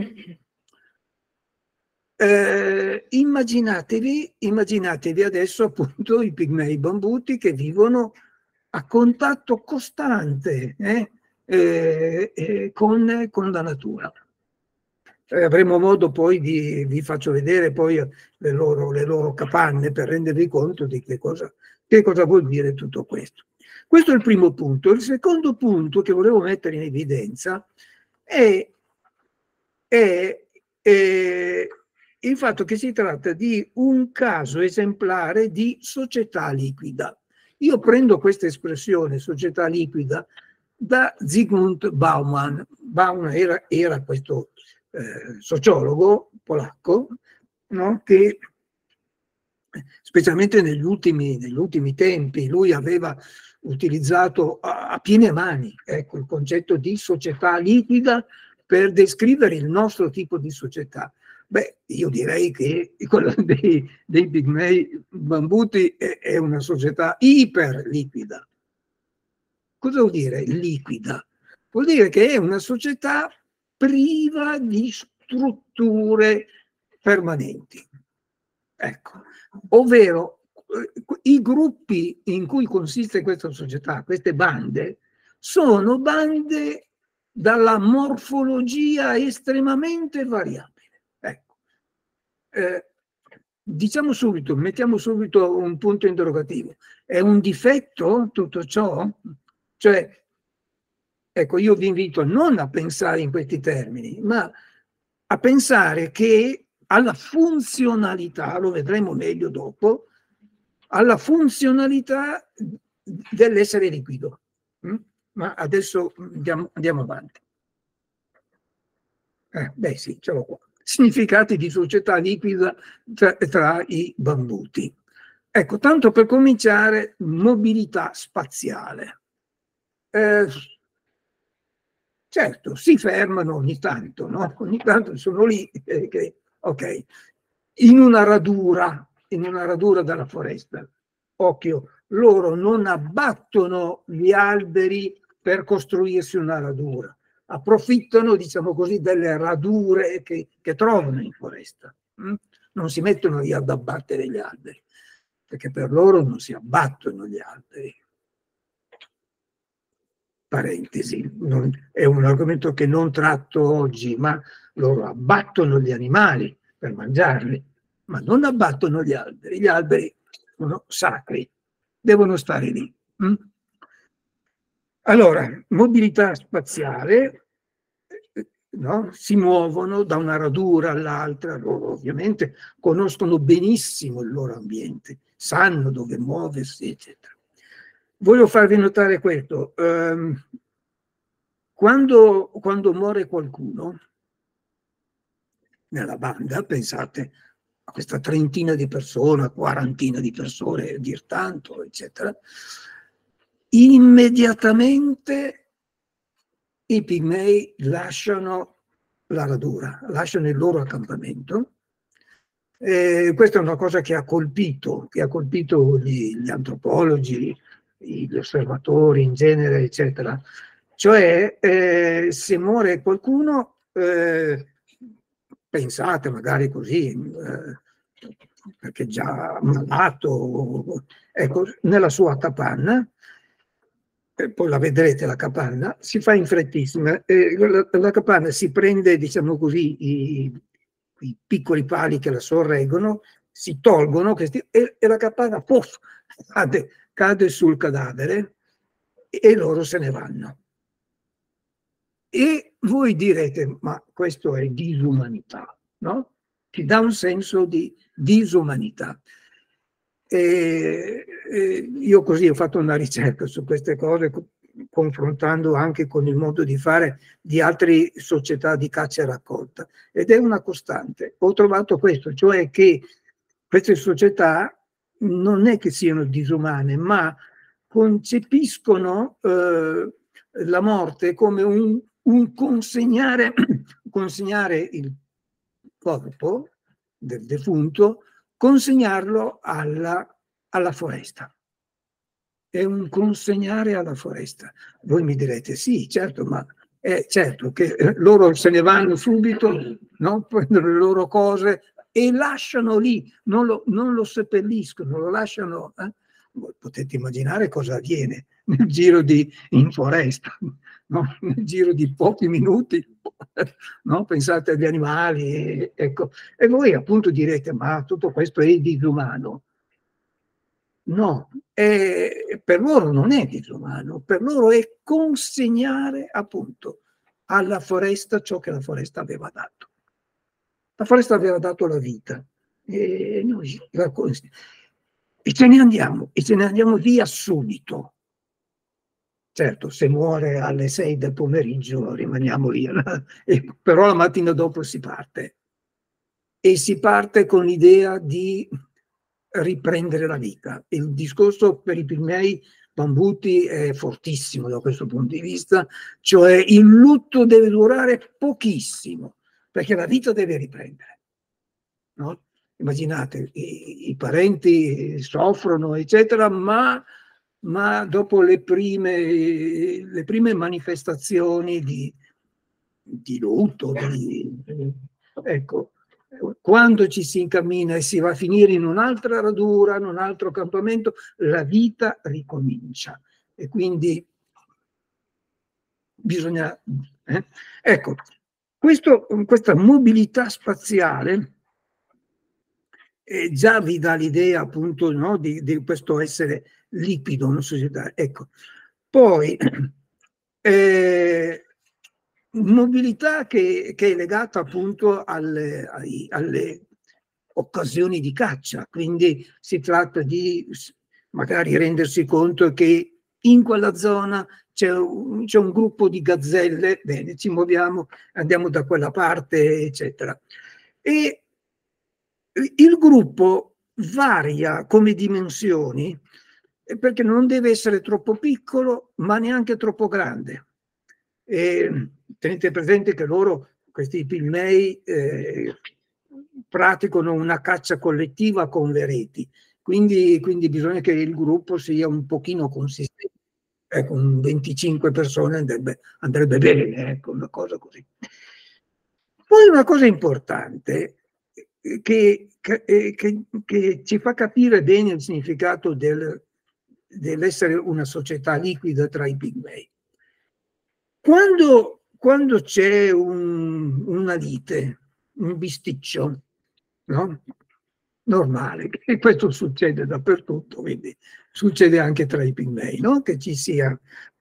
Immaginatevi adesso appunto i pigmei bambuti che vivono a contatto costante con la natura. Avremo modo poi vi faccio vedere poi le loro capanne per rendervi conto di che cosa vuol dire tutto questo. Questo è il primo punto. Il secondo punto che volevo mettere in evidenza è il fatto che si tratta di un caso esemplare di società liquida. Io prendo questa espressione, società liquida, da Zygmunt Bauman. Bauman era questo sociologo polacco, no? Che specialmente negli ultimi tempi lui aveva utilizzato a piene mani, ecco, il concetto di società liquida per descrivere il nostro tipo di società. Beh, io direi che quella dei pigmei bambuti è una società iperliquida. Cosa vuol dire liquida? Vuol dire che è una società priva di strutture permanenti. Ecco, ovvero i gruppi in cui consiste questa società, queste bande, sono bande dalla morfologia estremamente variabile. Ecco. Diciamo subito, mettiamo subito un punto interrogativo. È un difetto tutto ciò? Cioè, ecco, io vi invito non a pensare in questi termini, ma a pensare che alla funzionalità, lo vedremo meglio dopo, alla funzionalità dell'essere liquido. Ma adesso andiamo avanti. Beh sì, ce l'ho qua. Significati di società liquida tra i bambuti. Ecco, tanto per cominciare, mobilità spaziale. Certo, si fermano ogni tanto, no? Ogni tanto sono lì, ok, in una radura della foresta. Occhio, loro non abbattono gli alberi per costruirsi una radura, approfittano, diciamo così, delle radure che trovano in foresta. Non si mettono lì ad abbattere gli alberi, perché per loro non si abbattono gli alberi. Parentesi, è un argomento che non tratto oggi, ma loro abbattono gli animali per mangiarli, ma non abbattono gli alberi. Gli alberi sono sacri, devono stare lì. Allora, mobilità spaziale, no? Si muovono da una radura all'altra, loro ovviamente conoscono benissimo il loro ambiente, sanno dove muoversi, eccetera. Voglio farvi notare questo. Quando muore qualcuno nella banda, pensate a questa trentina di persone, quarantina di persone, dir tanto, eccetera, immediatamente i pigmei lasciano la radura, lasciano il loro accampamento. Questa è una cosa che ha colpito gli antropologi, gli osservatori in genere, eccetera. Cioè, se muore qualcuno, pensate magari così, perché già malato, ecco, nella sua capanna, poi la vedrete la capanna, si fa in frettissima, la capanna si prende, diciamo così, i piccoli pali che la sorreggono, si tolgono questi, e la capanna, puff, cade sul cadavere e loro se ne vanno. E voi direte, ma questo è disumanità, no? Ti dà un senso di disumanità. Io così ho fatto una ricerca su queste cose, confrontando anche con il modo di fare di altre società di caccia e raccolta, ed è una costante. Ho trovato questo, cioè che queste società non è che siano disumane, ma concepiscono la morte come un consegnare il corpo del defunto, consegnarlo alla foresta. È un consegnare alla foresta. Voi mi direte, sì, certo, ma è certo che loro se ne vanno subito, no? Prendono le loro cose e lasciano lì, non lo seppelliscono, lo lasciano. Voi potete immaginare cosa avviene in foresta, no? Nel giro di pochi minuti, no? Pensate agli animali, ecco. E voi appunto direte, ma tutto questo è disumano. No, per loro non è disumano, per loro è consegnare appunto alla foresta ciò che la foresta aveva dato. La foresta aveva dato la vita e noi e ce ne andiamo via subito. Certo, se muore alle 6 del pomeriggio rimaniamo lì, però la mattina dopo si parte. E si parte con l'idea di riprendere la vita. Il discorso per i Pigmei Pambuti è fortissimo da questo punto di vista, cioè il lutto deve durare pochissimo, perché la vita deve riprendere. No? Immaginate, i parenti soffrono, eccetera, ma dopo le prime manifestazioni di lutto, ecco, quando ci si incammina e si va a finire in un'altra radura, in un altro campamento, la vita ricomincia. E quindi bisogna... Ecco, questa mobilità spaziale già vi dà l'idea appunto, no, di questo essere liquido, una società. Ecco. Poi mobilità che è legata appunto alle occasioni di caccia, quindi si tratta di magari rendersi conto che in quella zona c'è un gruppo di gazzelle, bene, ci muoviamo, andiamo da quella parte, eccetera. E il gruppo varia come dimensioni perché non deve essere troppo piccolo, ma neanche troppo grande. Tenete presente che questi Pigmei, praticano una caccia collettiva con le reti, quindi bisogna che il gruppo sia un pochino consistente. Con 25 persone andrebbe bene, ecco, una cosa così. Poi una cosa importante che ci fa capire bene il significato dell'essere una società liquida tra i Pigmei. Quando c'è una lite, un bisticcio, no? Normale, e questo succede dappertutto, quindi succede anche tra i Pigmei, no? Che ci sia.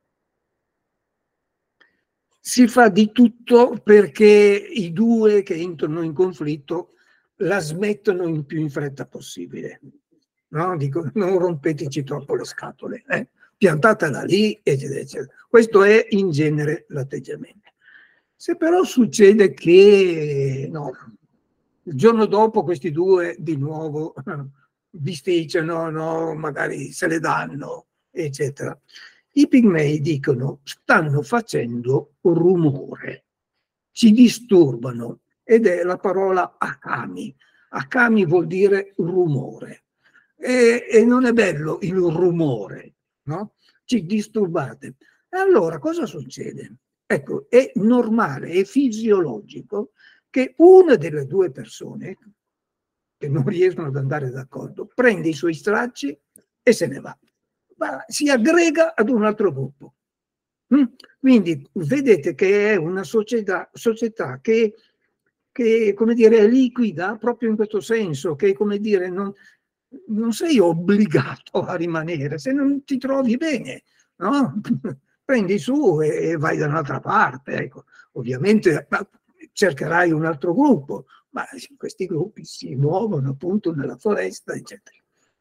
Si fa di tutto perché i due che entrano in conflitto la smettono il più in fretta possibile. No? Dico, non rompeteci troppo le scatole, piantatela lì, eccetera, eccetera. Questo è in genere l'atteggiamento. Se però succede che no, il giorno dopo questi due di nuovo bisticciano, no, magari se le danno, eccetera. I Pigmei dicono stanno facendo rumore, ci disturbano, ed è la parola akami. Akami vuol dire rumore e non è bello il rumore, no? Ci disturbate. E allora cosa succede? Ecco, è normale, è fisiologico che una delle due persone che non riescono ad andare d'accordo, prende i suoi stracci e se ne va. Ma si aggrega ad un altro gruppo. Quindi vedete che è una società che come dire, è liquida proprio in questo senso, che come dire, non sei obbligato a rimanere, se non ti trovi bene, no? Prendi su e vai da un'altra parte, ecco. Ovviamente cercherai un altro gruppo, ma questi gruppi si muovono appunto nella foresta, eccetera.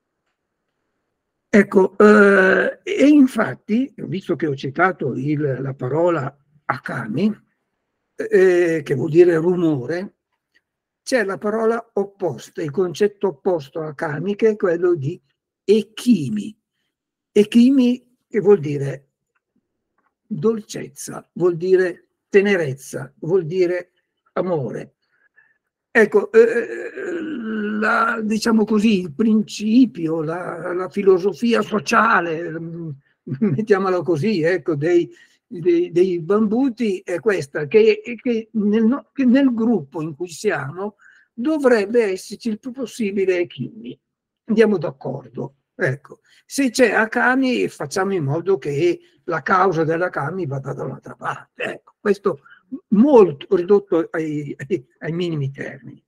Ecco, e infatti, visto che ho citato la parola akami, che vuol dire rumore, c'è la parola opposta, il concetto opposto a akami, che è quello di ekimi. Ekimi che vuol dire dolcezza, vuol dire tenerezza, vuol dire amore. Ecco, diciamo così, il principio, la filosofia sociale, mettiamola così, ecco, dei bambuti è questa, che nel gruppo in cui siamo dovrebbe esserci il più possibile equilibrio. Andiamo d'accordo. Ecco, se c'è akami facciamo in modo che la causa dell'akami vada da un'altra parte. Ecco, questo molto ridotto ai minimi termini.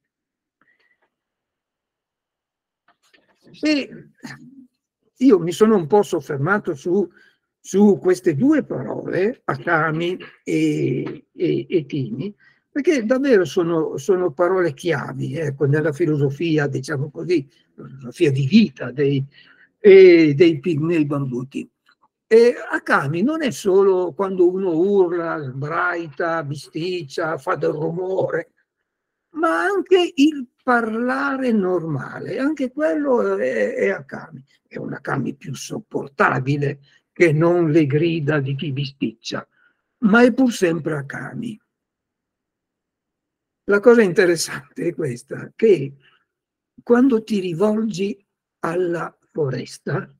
E io mi sono un po' soffermato su queste due parole, akami e kimi, perché davvero sono parole chiavi, ecco, nella filosofia, diciamo così, filosofia di vita dei pigmei bambuti. E akami non è solo quando uno urla, sbraita, bisticcia, fa del rumore, ma anche il parlare normale, anche quello è akami. È un akami più sopportabile che non le grida di chi bisticcia, ma è pur sempre akami. La cosa interessante è questa, che quando ti rivolgi alla foresta,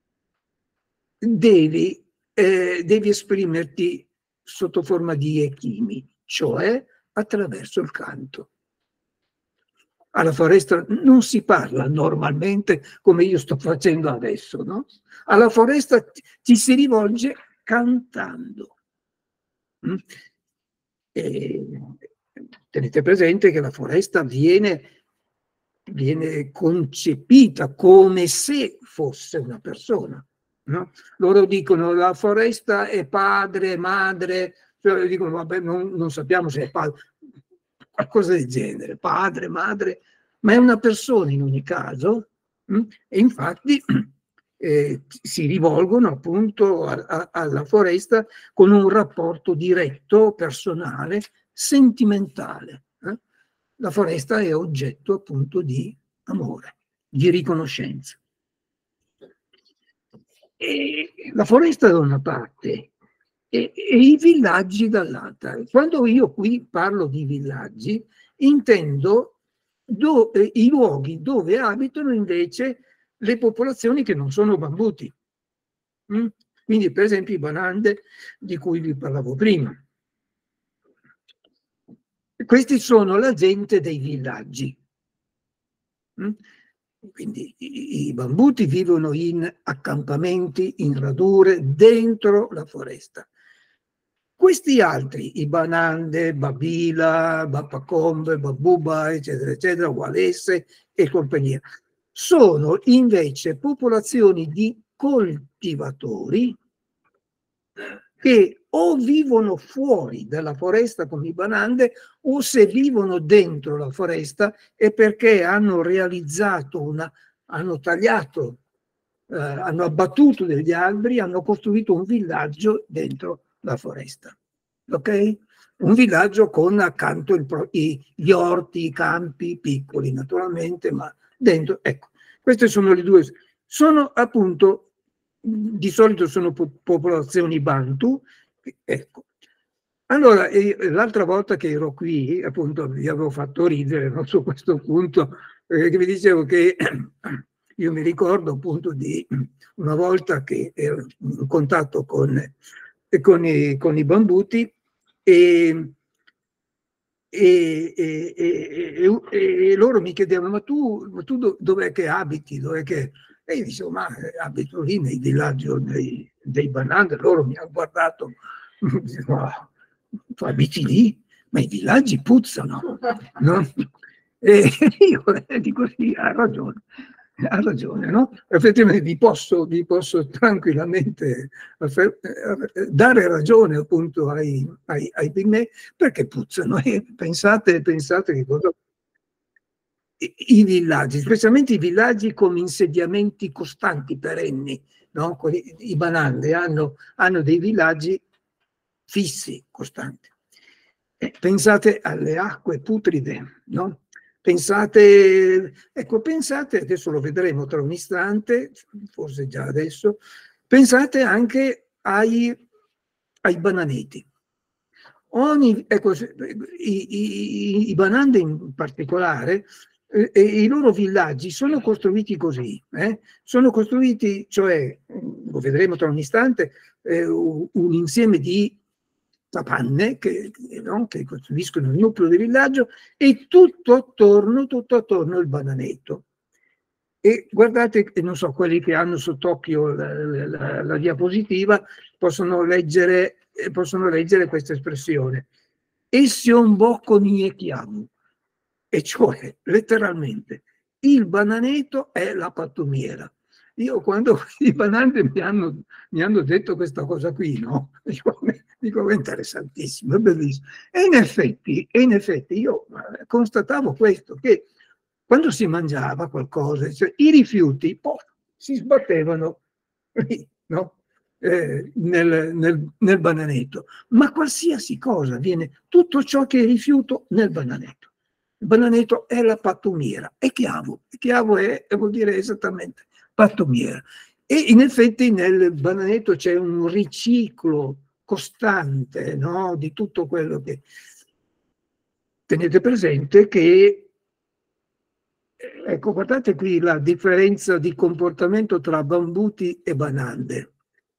devi esprimerti sotto forma di ekimi, cioè attraverso il canto. Alla foresta non si parla normalmente come io sto facendo adesso, no? Alla foresta ci si rivolge cantando. E tenete presente che la foresta viene concepita come se fosse una persona. No? Loro dicono la foresta è padre, madre, cioè dicono vabbè non sappiamo se è padre, qualcosa del genere, padre, madre, ma è una persona in ogni caso, e infatti si rivolgono appunto alla foresta con un rapporto diretto, personale, sentimentale. La foresta è oggetto appunto di amore, di riconoscenza. E la foresta da una parte e i villaggi dall'altra. Quando io qui parlo di villaggi, intendo i luoghi dove abitano invece le popolazioni che non sono bambuti. Quindi, per esempio, i Banande di cui vi parlavo prima. Questi sono la gente dei villaggi. Quindi i bambuti vivono in accampamenti, in radure, dentro la foresta. Questi altri, i Banande, Babila, Bapacombe, Babuba, eccetera, eccetera, Walese e compagnia, sono invece popolazioni di coltivatori che o vivono fuori dalla foresta come i Banande o se vivono dentro la foresta è perché hanno realizzato hanno tagliato, hanno abbattuto degli alberi, hanno costruito un villaggio dentro la foresta. Ok? Un villaggio con accanto gli orti, i campi piccoli naturalmente, ma dentro, ecco, queste sono le due. Sono appunto di solito sono popolazioni bantu, ecco. Allora, l'altra volta che ero qui, appunto, vi avevo fatto ridere, no, su questo punto, che vi dicevo che io mi ricordo appunto di una volta che ero in contatto con i bambuti e e loro mi chiedevano, ma tu dov'è che abiti? Dov'è che... E io dicevo, ma abito lì nei villaggi dei Banande. Loro mi hanno guardato, ma tu abiti lì? Ma i villaggi puzzano, no? E io dico sì, ha ragione, no? Effettivamente vi posso tranquillamente dare ragione appunto ai pigmei, perché puzzano. E pensate che cosa... I villaggi, specialmente i villaggi con insediamenti costanti, perenni, no? I Banande hanno dei villaggi fissi, costanti. Pensate alle acque putride, no? Pensate, adesso lo vedremo tra un istante, forse già adesso, pensate anche ai bananeti. Ecco, i Banande in particolare, i loro villaggi sono costruiti così, sono costruiti, cioè, lo vedremo tra un istante, un insieme di capanne che costruiscono il nucleo del villaggio, e tutto attorno il bananeto. E guardate, non so, quelli che hanno sott'occhio la diapositiva possono leggere questa espressione: essi un bocco nie chiamu, e cioè letteralmente il bananeto è la pattumiera. Io quando i Banande mi hanno detto questa cosa qui, no? Dico, è interessantissimo, è bellissimo. E in effetti io constatavo questo, che quando si mangiava qualcosa, cioè, i rifiuti si sbattevano lì, no? Nel bananeto, ma qualsiasi cosa viene, tutto ciò che è rifiuto nel bananeto. Il bananeto è la pattumiera, è chiavo vuol dire esattamente pattumiera. E in effetti nel bananeto c'è un riciclo costante, no? Di tutto quello che... Tenete presente che, ecco, guardate qui la differenza di comportamento tra bambuti e banande.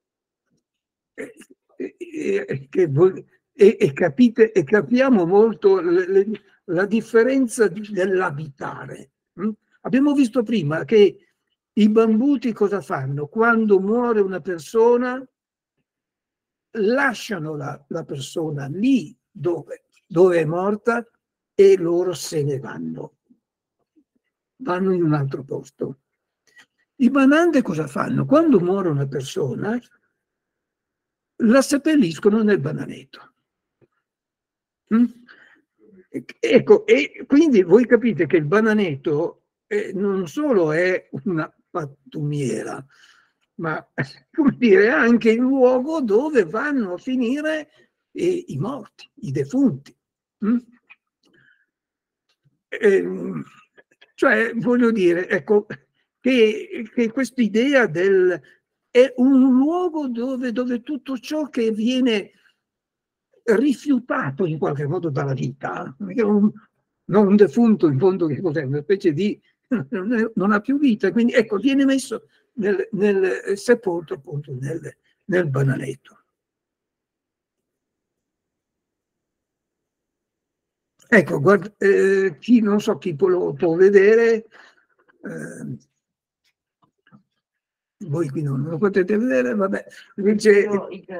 Capite, e capiamo molto la differenza dell'abitare. Abbiamo visto prima che i bambuti cosa fanno? Quando muore una persona, lasciano la persona lì dove è morta, e loro se ne vanno in un altro posto. I Banande cosa fanno? Quando muore una persona, la seppelliscono nel bananeto. Ecco, e quindi voi capite che il bananeto non solo è una pattumiera, ma, come dire, è anche il luogo dove vanno a finire i morti, i defunti. Cioè, voglio dire, ecco, che quest'idea è un luogo dove tutto ciò che viene rifiutato in qualche modo dalla vita, perché non un defunto, in fondo, che cos'è? Una specie di... non ha più vita, quindi ecco, viene messo sepolto appunto nel bananeto. Ecco, guarda, chi non so chi può vedere, voi qui non lo potete vedere, vabbè, invece...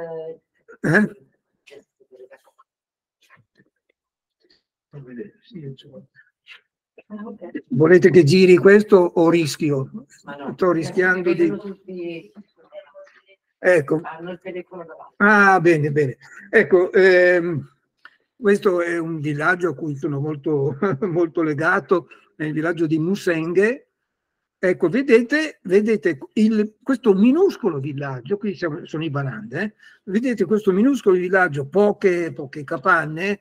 Volete che giri questo o rischio? No, sto rischiando di... Ecco. Ah, bene, bene. Ecco, questo è un villaggio a cui sono molto, molto legato, è il villaggio di Musenghe. Ecco, vedete questo minuscolo villaggio, qui sono i Banande, vedete questo minuscolo villaggio, poche capanne.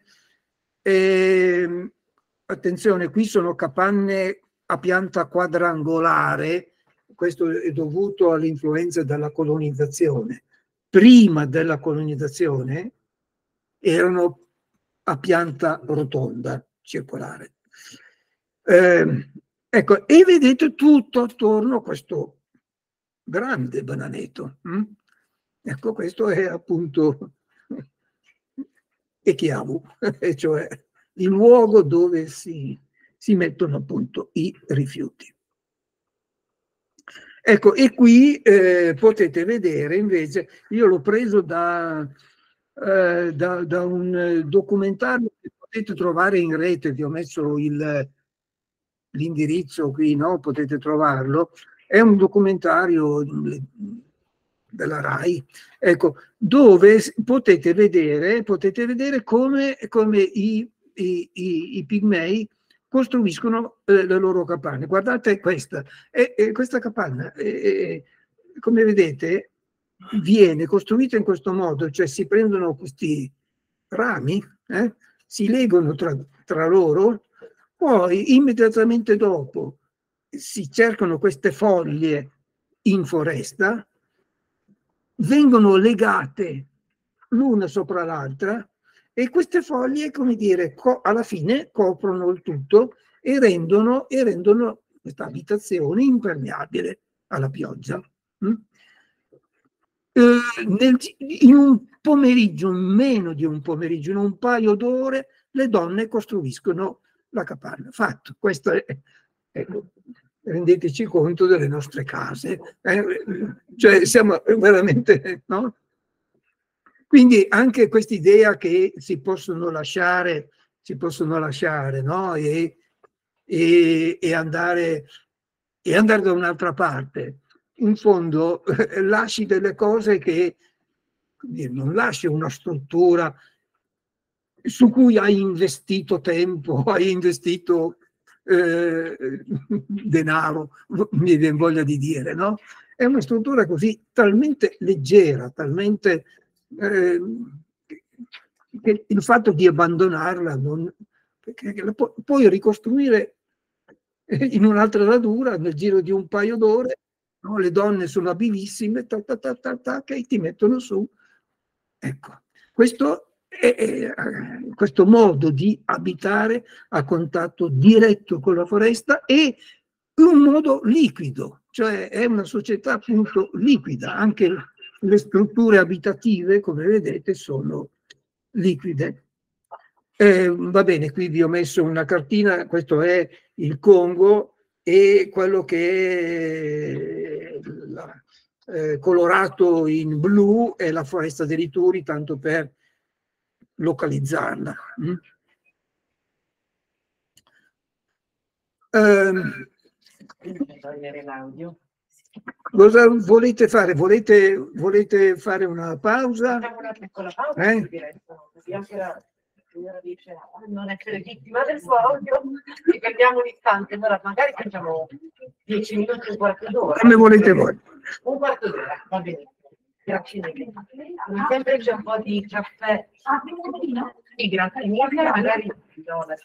Attenzione, qui sono capanne a pianta quadrangolare, questo è dovuto all'influenza della colonizzazione. Prima della colonizzazione erano a pianta rotonda, circolare. Ecco, e vedete tutto attorno a questo grande bananeto. Ecco, questo è appunto Echiavu, cioè il luogo dove si mettono appunto i rifiuti. Ecco, e qui potete vedere invece, io l'ho preso da un documentario che potete trovare in rete, vi ho messo l'indirizzo qui, no? Potete trovarlo, è un documentario della RAI, ecco, dove potete vedere come i pigmei costruiscono le loro capanne. Guardate questa, questa capanna, come vedete, viene costruita in questo modo, cioè si prendono questi rami, si legano tra loro, poi immediatamente dopo si cercano queste foglie in foresta, vengono legate l'una sopra l'altra e queste foglie, come dire, alla fine coprono il tutto e rendono questa abitazione impermeabile alla pioggia. In un pomeriggio, in meno di un pomeriggio, in un paio d'ore, le donne costruiscono la capanna. Fatto. Questo è, ecco, rendeteci conto delle nostre case. Cioè siamo veramente, no? Quindi anche quest'idea che si possono lasciare, no? E andare da un'altra parte. In fondo lasci delle cose che non lasci una struttura su cui hai investito tempo, hai investito denaro, mi viene voglia di dire, no? È una struttura così talmente leggera, talmente che il fatto di abbandonarla perché la puoi ricostruire in un'altra radura nel giro di un paio d'ore, no? Le donne sono abilissime, che ti mettono su. Ecco, questo modo di abitare a contatto diretto con la foresta è un modo liquido, cioè è una società appunto liquida, anche le strutture abitative, come vedete, sono liquide. Va bene, qui vi ho messo una cartina, questo è il Congo e quello che è colorato in blu è la foresta dei Lituri, tanto per localizzarla. Cosa volete fare? Volete fare una pausa? Facciamo una piccola pausa, così anche la signora dice non essere vittima del suo audio, ci perdiamo un istante, allora magari facciamo 10 minuti, un quarto d'ora. Come volete voi. Un quarto d'ora, va bene. Grazie mille. Come sempre c'è un po' di caffè. Sì, grazie mille, magari do la